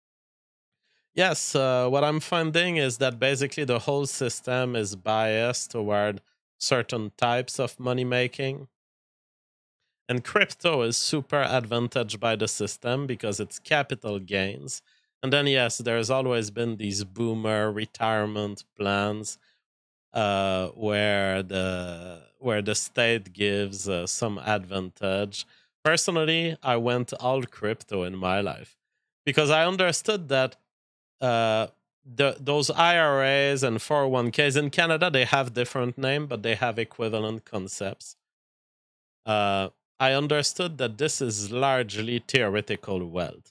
Yes, what I'm finding is that basically the whole system is biased toward certain types of money making. And crypto is super advantaged by the system because it's capital gains. And then, yes, there's always been these boomer retirement plans where the state gives some advantage. Personally, I went all crypto in my life. because I understood that those IRAs and 401ks in Canada, they have different name, but they have equivalent concepts. I understood that this is largely theoretical wealth,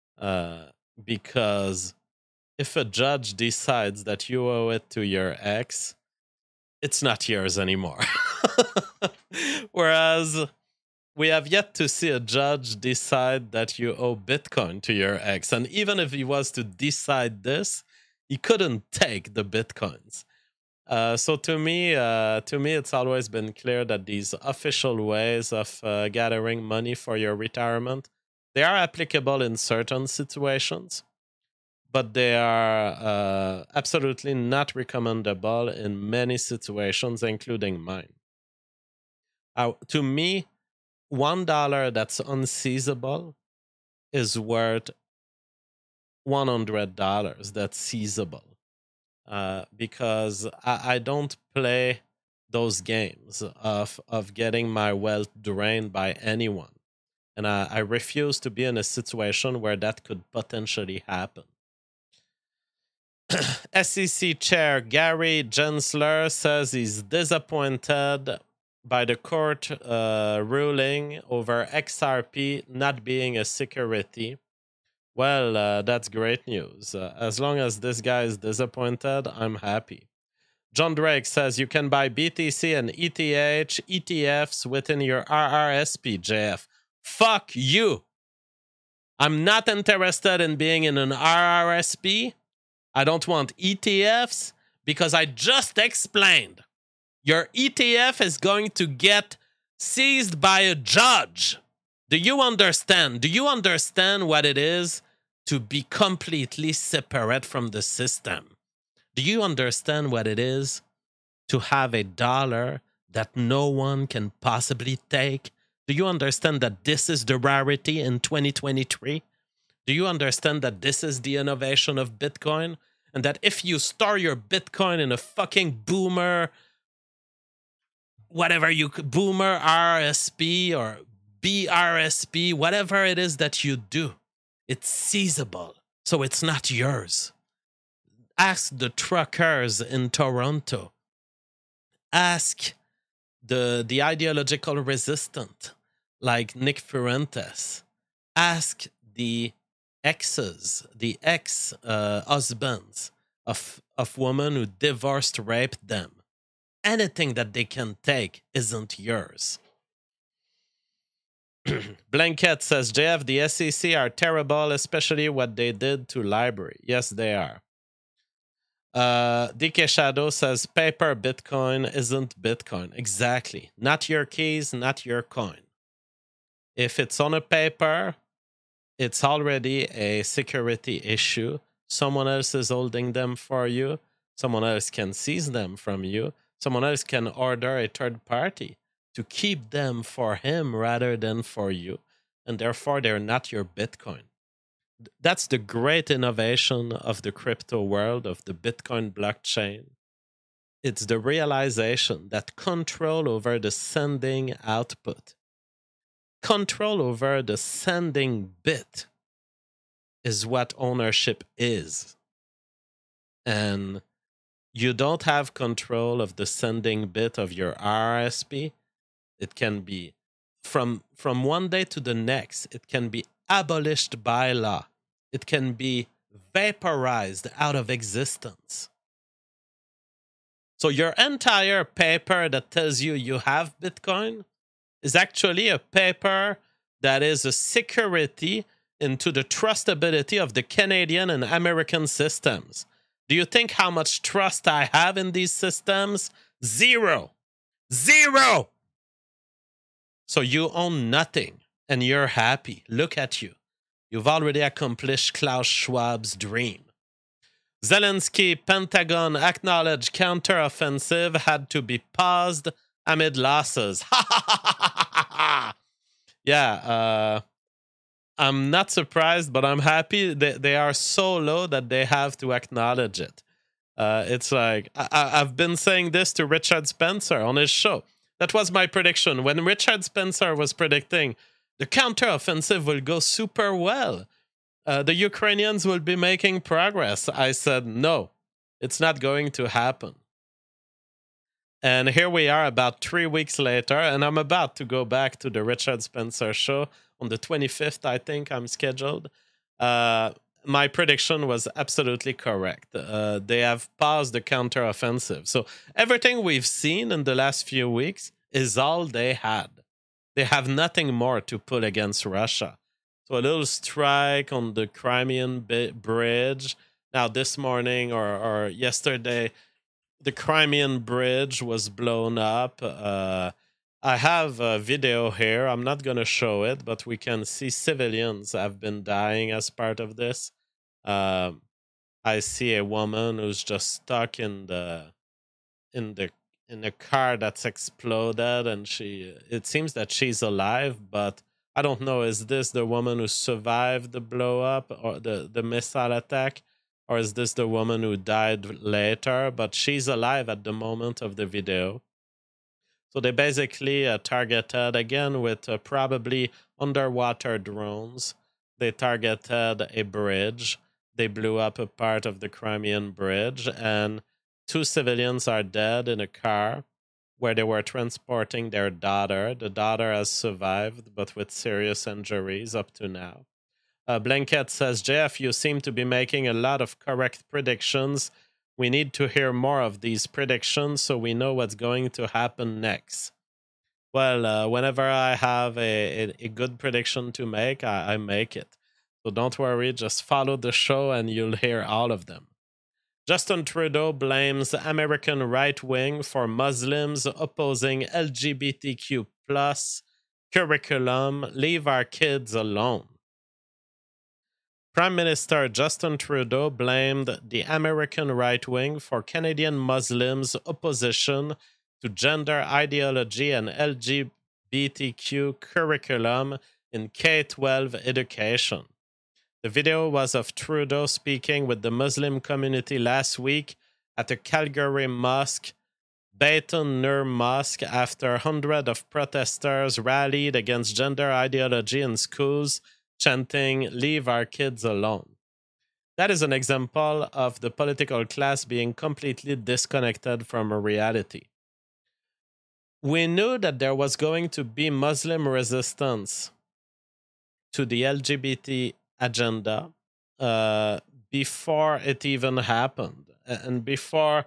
because if a judge decides that you owe it to your ex, it's not yours anymore. Whereas we have yet to see a judge decide that you owe Bitcoin to your ex. And even if he was to decide this, he couldn't take the Bitcoins. So to me, it's always been clear that these official ways of gathering money for your retirement, they are applicable in certain situations, but they are absolutely not recommendable in many situations, including mine. To me, $1 that's unseizable is worth $100 that's seizable. Because I don't play those games of getting my wealth drained by anyone. And I refuse to be in a situation where that could potentially happen. SEC Chair Gary Gensler says he's disappointed by the court ruling over XRP not being a security. Well, that's great news. As long as this guy is disappointed, I'm happy. John Drake says you can buy BTC and ETH ETFs within your RRSP, JF. Fuck you. I'm not interested in being in an RRSP. I don't want ETFs because I just explained. Your ETF is going to get seized by a judge. Do you understand? Do you understand what it is to be completely separate from the system? Do you understand what it is to have a dollar that no one can possibly take? Do you understand that this is the rarity in 2023? Do you understand that this is the innovation of Bitcoin? And that if you store your Bitcoin in a fucking boomer, boomer RSP or BRSP, whatever it is that you do, it's seizable, so it's not yours. Ask the truckers in Toronto. Ask the ideological resistant like Nick Fuentes. Ask the ex-husbands of women who divorced, raped them. Anything that they can take isn't yours. Blanket says, JF, the SEC are terrible, especially what they did to LBRY. Yes, they are. DK Shadow says, paper Bitcoin isn't Bitcoin. Exactly. Not your keys, not your coin. If it's on a paper, it's already a security issue. Someone else is holding them for you. Someone else can seize them from you. Someone else can order a third party to keep them for him rather than for you. And therefore, they're not your Bitcoin. That's the great innovation of the crypto world, of the Bitcoin blockchain. It's the realization that control over the sending output, control over the sending bit is what ownership is. And you don't have control of the sending bit of your RSP. It can be from one day to the next. It can be abolished by law. It can be vaporized out of existence. So your entire paper that tells you you have Bitcoin is actually a paper that is a security into the trustability of the Canadian and American systems. Do you think how much trust I have in these systems? Zero. Zero. So you own nothing and you're happy. Look at you. You've already accomplished Klaus Schwab's dream. Zelensky, Pentagon acknowledged counteroffensive had to be paused amid losses. Yeah, I'm not surprised, but I'm happy they are so low that they have to acknowledge it. It's like, I've been saying this to Richard Spencer on his show. That was my prediction. When Richard Spencer was predicting the counteroffensive will go super well, The Ukrainians will be making progress. I said, no, it's not going to happen. And here we are about 3 weeks later, and I'm about to go back to the Richard Spencer show on the 25th, I think I'm scheduled. My prediction was absolutely correct. They have paused the counteroffensive. So everything we've seen in the last few weeks is all they had. They have nothing more to put against Russia. So a little strike on the Crimean bridge. Now this morning or yesterday, the Crimean bridge was blown up. I have a video here. I'm not going to show it, but we can see civilians have been dying as part of this. I see a woman who's just stuck in a car that's exploded, and it seems that she's alive, but I don't know, is this the woman who survived the blow up or the missile attack, or is this the woman who died later? But she's alive at the moment of the video. So they basically targeted, again with probably underwater drones, they targeted a bridge. They blew up a part of the Crimean bridge, and 2 civilians are dead in a car where they were transporting their daughter. The daughter has survived, but with serious injuries up to now. Blanket says, Jeff, you seem to be making a lot of correct predictions. We need to hear more of these predictions so we know what's going to happen next. Well, whenever I have a good prediction to make, I make it. So don't worry, just follow the show and you'll hear all of them. Justin Trudeau blames American right wing for Muslims opposing LGBTQ+ curriculum. Leave our kids alone. Prime Minister Justin Trudeau blamed the American right wing for Canadian Muslims' opposition to gender ideology and LGBTQ curriculum in K-12 education. The video was of Trudeau speaking with the Muslim community last week at a Calgary mosque, Beitul Nur Mosque, after hundreds of protesters rallied against gender ideology in schools, chanting, "Leave our kids alone." That is an example of the political class being completely disconnected from reality. We knew that there was going to be Muslim resistance to the LGBT agenda before it even happened, and before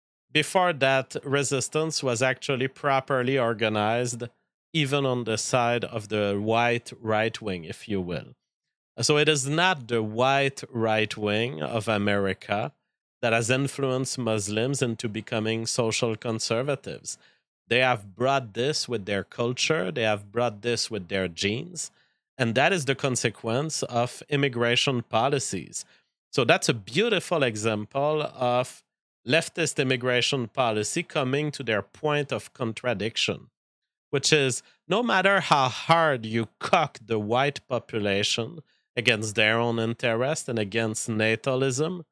that resistance was actually properly organized, even on the side of the white right wing, if you will. So it is not the white right wing of America that has influenced Muslims into becoming social conservatives. They have brought this with their culture, they have brought this with their genes, and that is the consequence of immigration policies. So that's a beautiful example of leftist immigration policy coming to their point of contradiction, which is no matter how hard you cock the white population against their own interest and against natalism,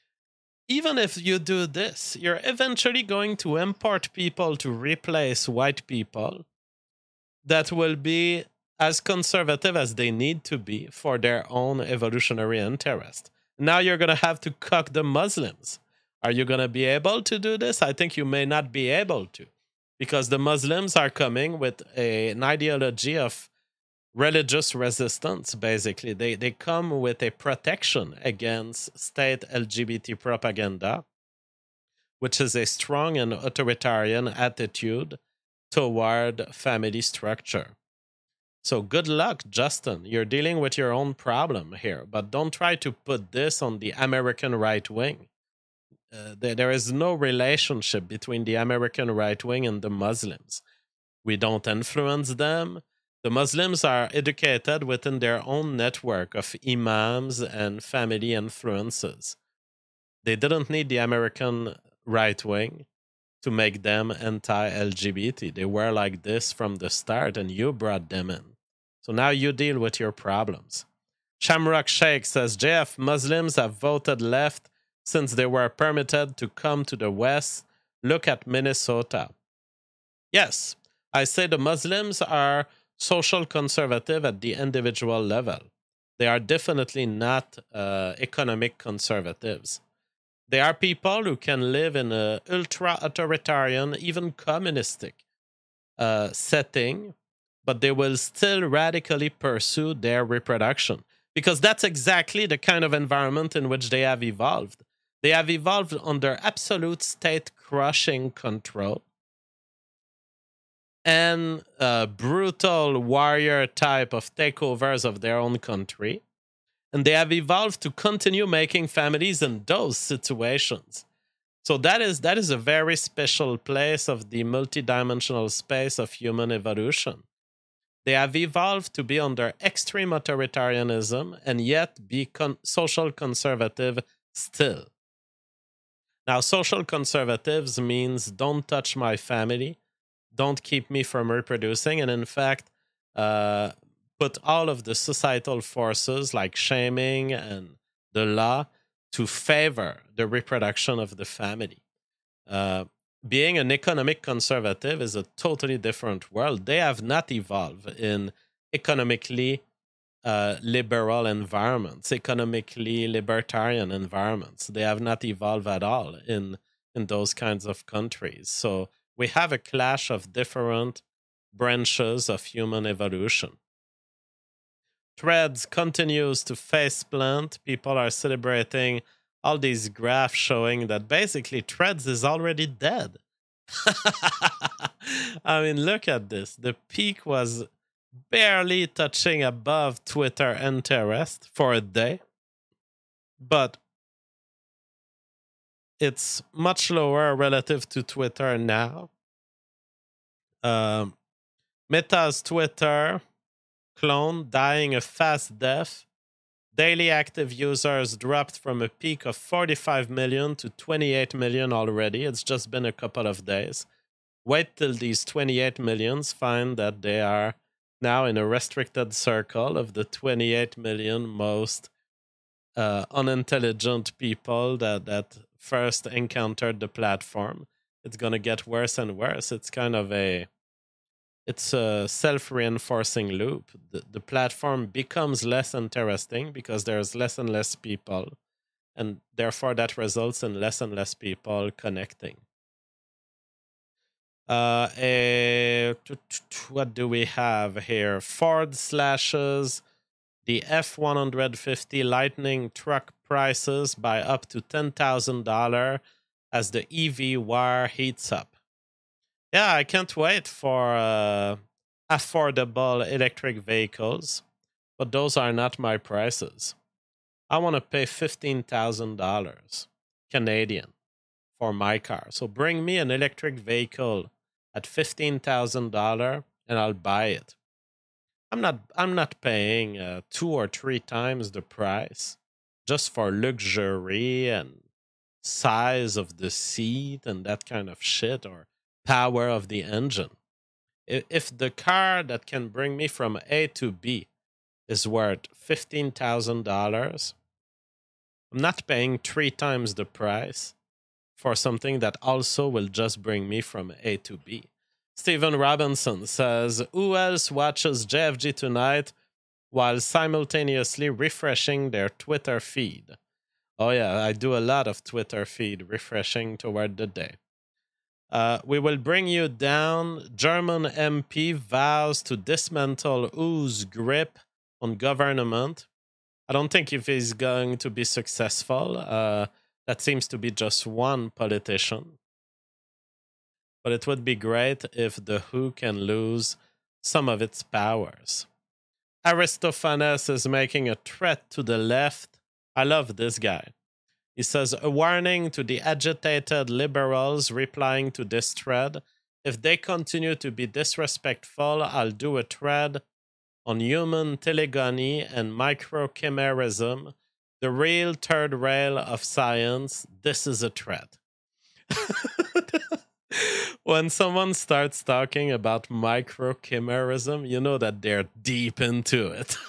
even if you do this, you're eventually going to import people to replace white people that will be as conservative as they need to be for their own evolutionary interest. Now you're going to have to cock the Muslims. Are you going to be able to do this? I think you may not be able to, because the Muslims are coming with an ideology of religious resistance, basically. They come with a protection against state LGBT propaganda, which is a strong and authoritarian attitude toward family structure. So good luck, Justin. You're dealing with your own problem here, but don't try to put this on the American right wing. There is no relationship between the American right wing and the Muslims. We don't influence them. The Muslims are educated within their own network of imams and family influences. They didn't need the American right wing to make them anti-LGBT. They were like this from the start, and you brought them in. So now you deal with your problems. Shamrock Sheikh says, JF, Muslims have voted left since they were permitted to come to the West. Look at Minnesota. Yes, I say the Muslims are social conservative at the individual level. They are definitely not economic conservatives. They are people who can live in an ultra-authoritarian, even communistic setting, but they will still radically pursue their reproduction. Because that's exactly the kind of environment in which they have evolved. They have evolved under absolute state-crushing control and brutal warrior type of takeovers of their own country. And they have evolved to continue making families in those situations. So that is a very special place of the multidimensional space of human evolution. They have evolved to be under extreme authoritarianism and yet be social conservative still. Now, social conservatives means don't touch my family, don't keep me from reproducing, and in fact, put all of the societal forces like shaming and the law to favor the reproduction of the family. Being an economic conservative is a totally different world. They have not evolved in economically liberal environments, economically libertarian environments. They have not evolved at all in those kinds of countries. So we have a clash of different branches of human evolution. Threads continues to faceplant. People are celebrating all these graphs showing that basically Threads is already dead. I mean, look at this. The peak was barely touching above Twitter interest for a day, but it's much lower relative to Twitter now. Meta's Twitter clone dying a fast death. Daily active users dropped from a peak of 45 million to 28 million already. It's just been a couple of days. Wait till these 28 millions find that they are now in a restricted circle of the 28 million most unintelligent people that first encountered the platform. It's going to get worse and worse. It's a self-reinforcing loop. The platform becomes less interesting because there's less and less people, and therefore that results in less and less people connecting. What do we have here? Ford slashes the F-150 Lightning truck prices by up to $10,000 as the EV war heats up. Yeah, I can't wait for affordable electric vehicles, but those are not my prices. I want to pay $15,000 Canadian for my car. So bring me an electric vehicle at $15,000 and I'll buy it. I'm not paying 2 or 3 times the price just for luxury and size of the seat and that kind of shit, or power of the engine. If the car that can bring me from A to B is worth $15,000, I'm not paying 3 times the price for something that also will just bring me from A to B. Stephen Robinson says, who else watches JFG tonight while simultaneously refreshing their Twitter feed? Oh yeah, I do a lot of Twitter feed refreshing toward the day. We will bring you down. German MP vows to dismantle WHO's grip on government. I don't think if he's going to be successful. That seems to be just one politician. But it would be great if the WHO can lose some of its powers. Aristophanes is making a threat to the left. I love this guy. He says, a warning to the agitated liberals replying to this thread. If they continue to be disrespectful, I'll do a thread on human telegony and microchimerism, the real third rail of science. This is a threat. When someone starts talking about microchimerism, you know that they're deep into it.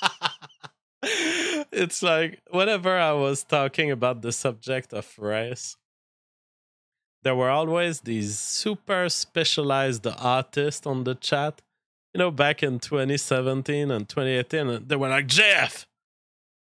It's like, whenever I was talking about the subject of race, there were always these super specialized artists on the chat. You know, back in 2017 and 2018, they were like, Jeff,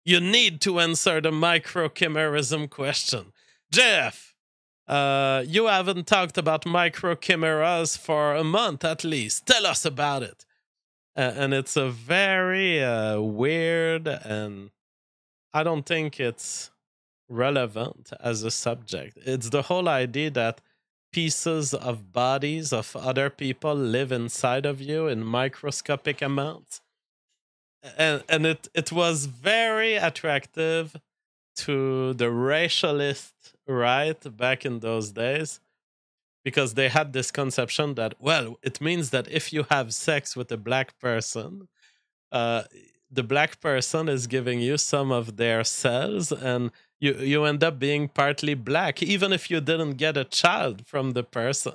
You need to answer the microchimerism question. Jeff, you haven't talked about microchimeras for a month at least. Tell us about it. And it's a very weird, and I don't think it's relevant as a subject. It's the whole idea that pieces of bodies of other people live inside of you in microscopic amounts. And it was very attractive to the racialist right back in those days, because they had this conception that, well, it means that if you have sex with a black person, the black person is giving you some of their cells, and you end up being partly black, even if you didn't get a child from the person.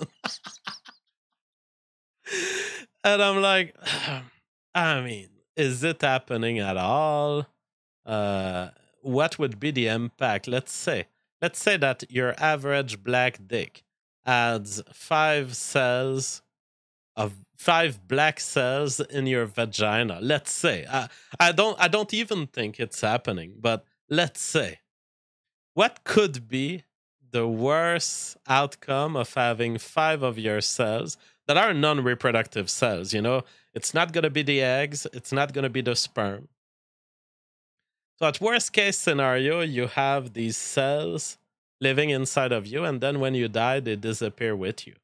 And I'm like, I mean, is it happening at all? What would be the impact? Let's say that your average black dick adds 5 black cells in your vagina. Let's say. I don't even think it's happening, but let's say. What could be the worst outcome of having 5 of your cells that are non-reproductive cells? You know, it's not going to be the eggs. It's not going to be the sperm. So at worst case scenario, you have these cells living inside of you, and then when you die, they disappear with you.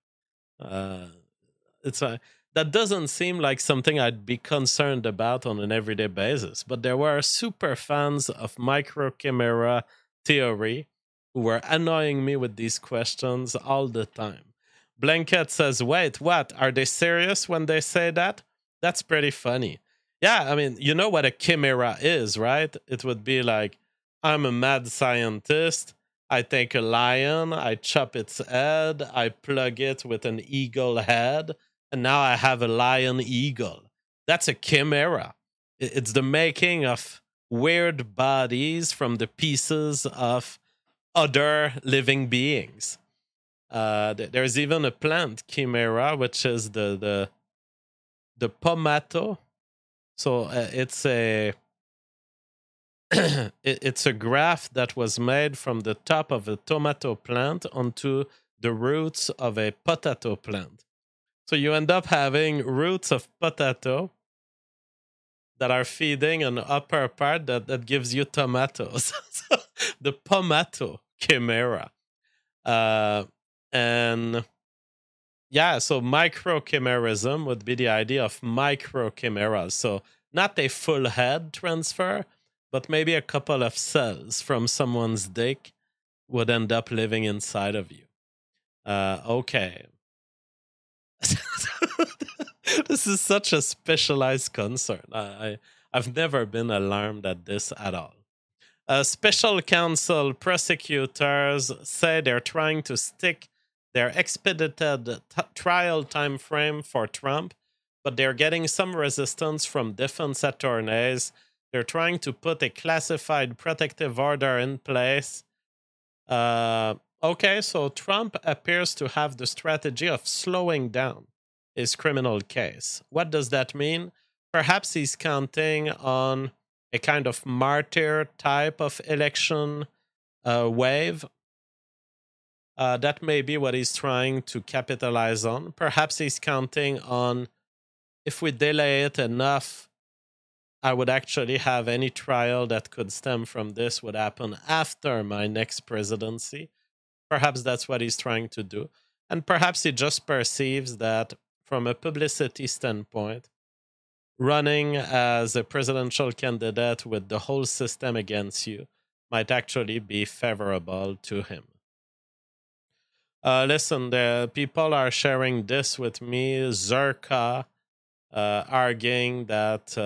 That doesn't seem like something I'd be concerned about on an everyday basis. But there were super fans of microchimera theory who were annoying me with these questions all the time. Blanket says, wait, what? Are they serious when they say that? That's pretty funny. Yeah, I mean, you know what a chimera is, right? It would be like, I'm a mad scientist. I take a lion, I chop its head, I plug it with an eagle head, and now I have a lion eagle. That's a chimera. It's the making of weird bodies from the pieces of other living beings. There's even a plant chimera, which is the pomato. So it's a it's a graft that was made from the top of a tomato plant onto the roots of a potato plant. So you end up having roots of potato that are feeding an upper part that gives you tomatoes. The pomato chimera. And yeah, so microchimerism would be the idea of microchimeras. So not a full head transfer, but maybe a couple of cells from someone's dick would end up living inside of you. Okay. This is such a specialized concern. I've never been alarmed at this at all. Special counsel prosecutors say they're trying to stick their expedited trial time frame for Trump, but they're getting some resistance from defense attorneys. They're trying to put a classified protective order in place. Okay, so Trump appears to have the strategy of slowing down his criminal case. What does that mean? Perhaps he's counting on a kind of martyr type of election wave. That may be what he's trying to capitalize on. Perhaps he's counting on, if we delay it enough, I would actually have any trial that could stem from this would happen after my next presidency. Perhaps that's what he's trying to do. And perhaps he just perceives that from a publicity standpoint, running as a presidential candidate with the whole system against you might actually be favorable to him. Listen, the people are sharing this with me. Zerka arguing that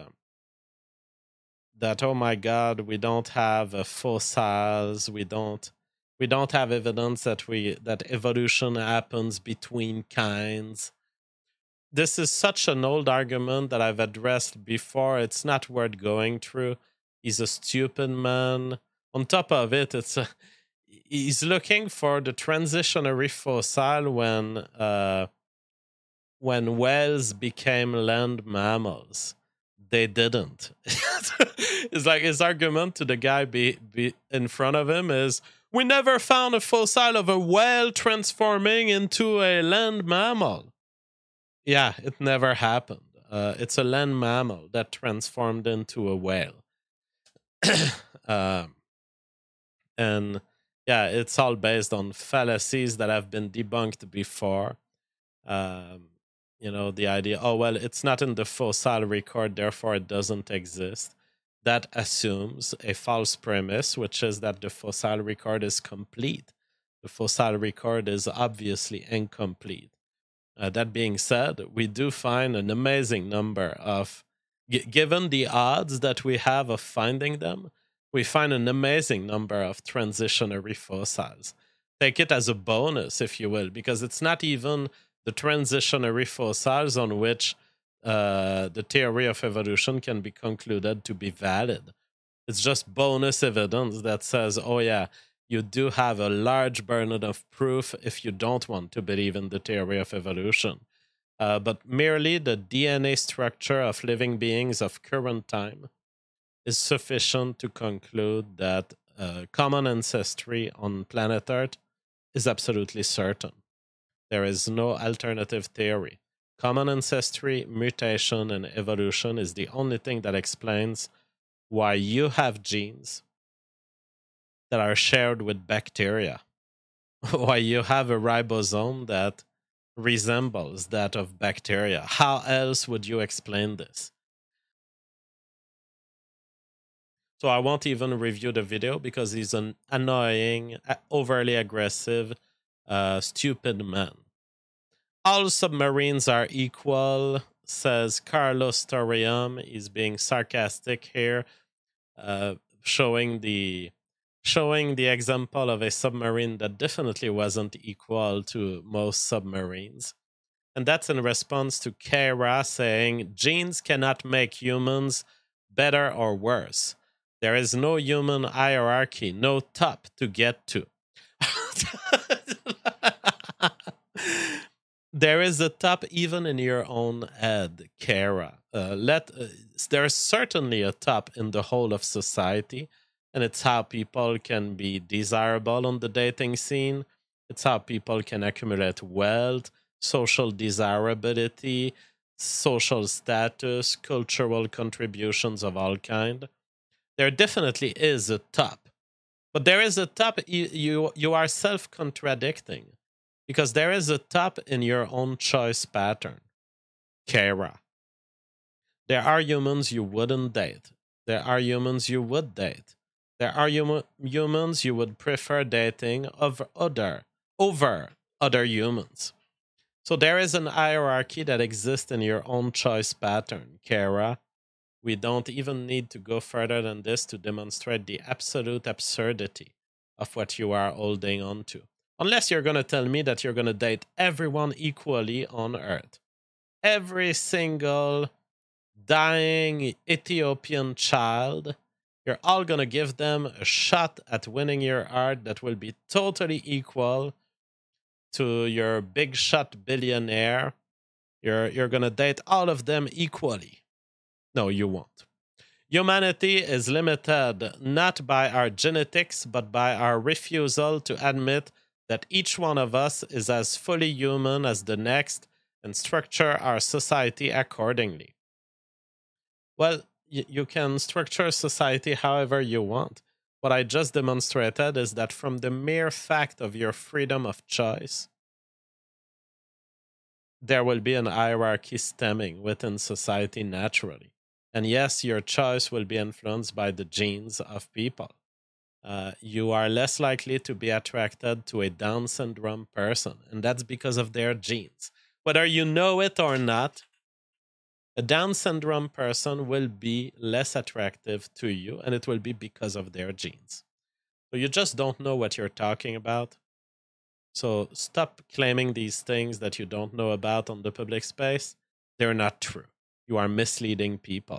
oh my God, we don't have fossils. We don't have evidence that evolution happens between kinds. This is such an old argument that I've addressed before. It's not worth going through. He's a stupid man. On top of it, he's looking for the transitionary fossil when whales became land mammals. they didn't. It's like his argument to the guy be in front of him is, we never found a fossil of a whale transforming into a land mammal. Yeah, it never happened. It's a land mammal that transformed into a whale. And yeah, it's all based on fallacies that have been debunked before. The idea, oh, well, it's not in the fossil record, therefore it doesn't exist. That assumes a false premise, which is that the fossil record is complete. The fossil record is obviously incomplete. That being said, we do find an amazing number of, given the odds that we have of finding them, we find an amazing number of transitionary fossils. Take it as a bonus, if you will, because it's not even the transitionary fossils on which the theory of evolution can be concluded to be valid. It's just bonus evidence that says, oh yeah, you do have a large burden of proof if you don't want to believe in the theory of evolution. But merely the DNA structure of living beings of current time is sufficient to conclude that common ancestry on planet Earth is absolutely certain. There is no alternative theory. Common ancestry, mutation, and evolution is the only thing that explains why you have genes that are shared with bacteria, why you have a ribosome that resembles that of bacteria. How else would you explain this? So I won't even review the video because he's an annoying, overly aggressive, stupid man. All submarines are equal, says Carlos Torium. He's being sarcastic here, showing the example of a submarine that definitely wasn't equal to most submarines. And that's in response to Kara saying, genes cannot make humans better or worse. There is no human hierarchy, no top to get to. There is a top even in your own head, Kara. There's certainly a top in the whole of society, and it's how people can be desirable on the dating scene. It's how people can accumulate wealth, social desirability, social status, cultural contributions of all kind. There definitely is a top. But there is a top, you are self-contradicting. Because there is a top in your own choice pattern. Kara. There are humans you wouldn't date. There are humans you would date. There are humans you would prefer dating over other humans. So there is an hierarchy that exists in your own choice pattern, Kara. We don't even need to go further than this to demonstrate the absolute absurdity of what you are holding on to. Unless you're going to tell me that you're going to date everyone equally on Earth. Every single dying Ethiopian child, you're all going to give them a shot at winning your heart that will be totally equal to your big shot billionaire. You're going to date all of them equally. No, you won't. Humanity is limited not by our genetics, but by our refusal to admit that each one of us is as fully human as the next and structure our society accordingly. Well, you can structure society however you want. What I just demonstrated is that from the mere fact of your freedom of choice, there will be an hierarchy stemming within society naturally. And yes, your choice will be influenced by the genes of people. You are less likely to be attracted to a Down syndrome person, and that's because of their genes. Whether you know it or not, a Down syndrome person will be less attractive to you, and it will be because of their genes. So you just don't know what you're talking about. So stop claiming these things that you don't know about on the public space. They're not true. You are misleading people.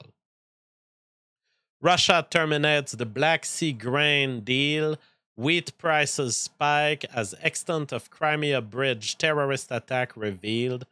Russia terminates the Black Sea grain deal. Wheat prices spike as extent of Crimea Bridge terrorist attack revealed.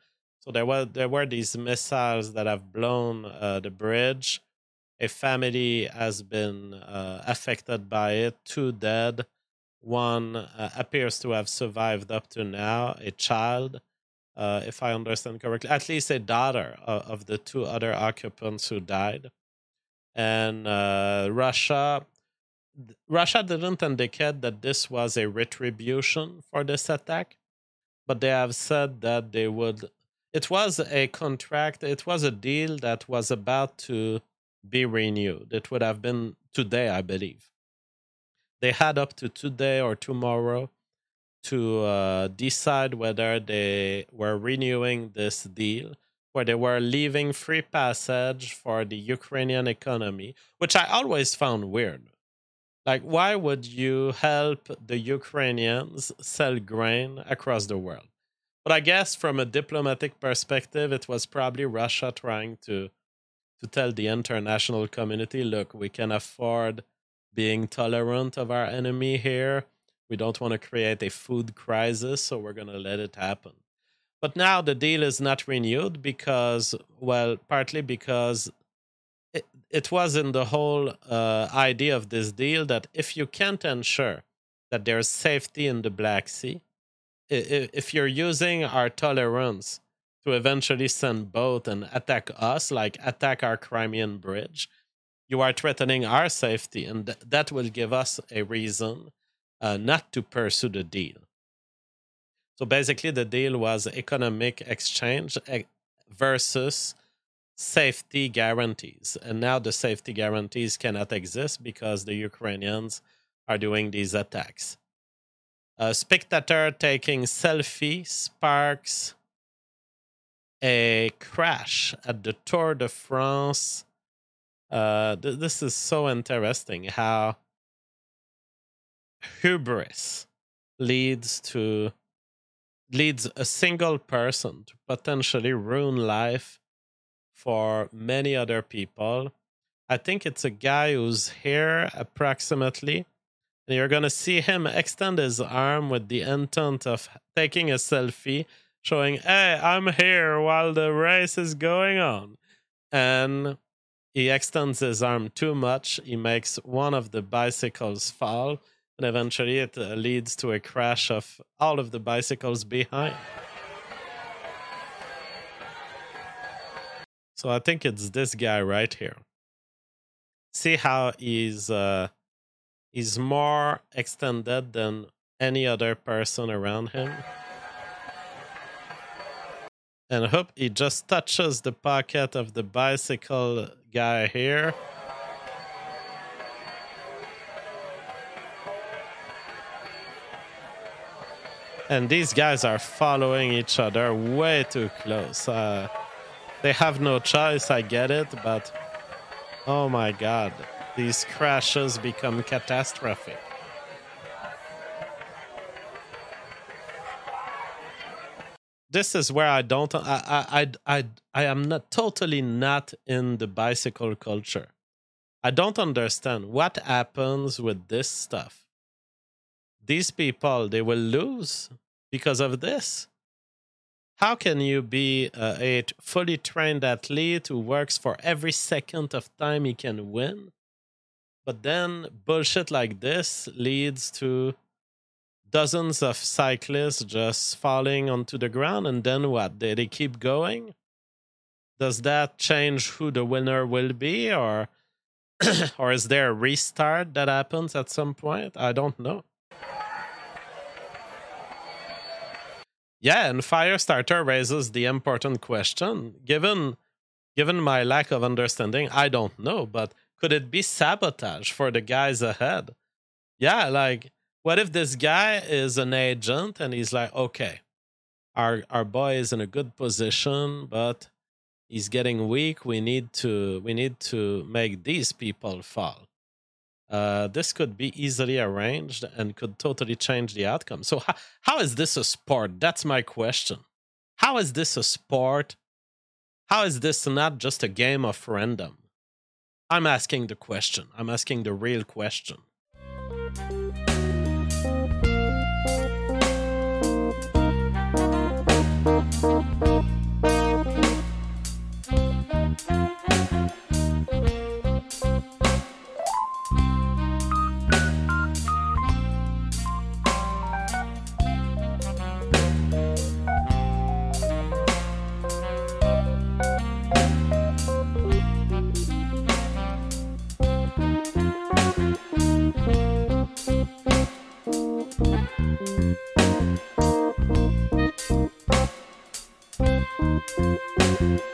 So there were these missiles that have blown the bridge. A family has been affected by it, 2 dead. One appears to have survived up to now, a child, if I understand correctly, at least a daughter of the 2 other occupants who died. And Russia didn't indicate that this was a retribution for this attack, but they have said that they would. It was a contract, it was a deal that was about to be renewed. It would have been today, I believe. They had up to today or tomorrow to decide whether they were renewing this deal, where they were leaving free passage for the Ukrainian economy, which I always found weird. Like, why would you help the Ukrainians sell grain across the world? But I guess from a diplomatic perspective, it was probably Russia trying to tell the international community, look, we can afford being tolerant of our enemy here. We don't want to create a food crisis, so we're going to let it happen. But now the deal is not renewed because, well, partly because it was in the whole idea of this deal that if you can't ensure that there's safety in the Black Sea, if you're using our tolerance to eventually send boat and attack us, like attack our Crimean bridge, you are threatening our safety, and that will give us a reason not to pursue the deal. So basically, the deal was economic exchange versus safety guarantees. And now the safety guarantees cannot exist because the Ukrainians are doing these attacks. A spectator taking selfie sparks a crash at the Tour de France. This is so interesting how hubris leads a single person to potentially ruin life for many other people. I think it's a guy who's here approximately, and you're going to see him extend his arm with the intent of taking a selfie, showing, hey, I'm here while the race is going on. And he extends his arm too much. He makes one of the bicycles fall, and eventually it leads to a crash of all of the bicycles behind. So I think it's this guy right here. See how he's more extended than any other person around him. And I hope he just touches the pocket of the bicycle guy here. And these guys are following each other way too close. They have no choice, I get it, but oh my god, these crashes become catastrophic. This is where I am not totally not in the bicycle culture. I don't understand what happens with this stuff. These people, they will lose because of this. How can you be a fully trained athlete who works for every second of time he can win, but then bullshit like this leads to dozens of cyclists just falling onto the ground, and then what? They keep going? Does that change who the winner will be, or or is there a restart that happens at some point? I don't know. Yeah, and Firestarter raises the important question. Given my lack of understanding, I don't know, but could it be sabotage for the guys ahead? Yeah, like, what if this guy is an agent and he's like, okay, our boy is in a good position, but he's getting weak. We need to make these people fall. This could be easily arranged and could totally change the outcome. So how is this a sport? That's my question. How is this a sport? How is this not just a game of random? I'm asking the question. I'm asking the real question. you.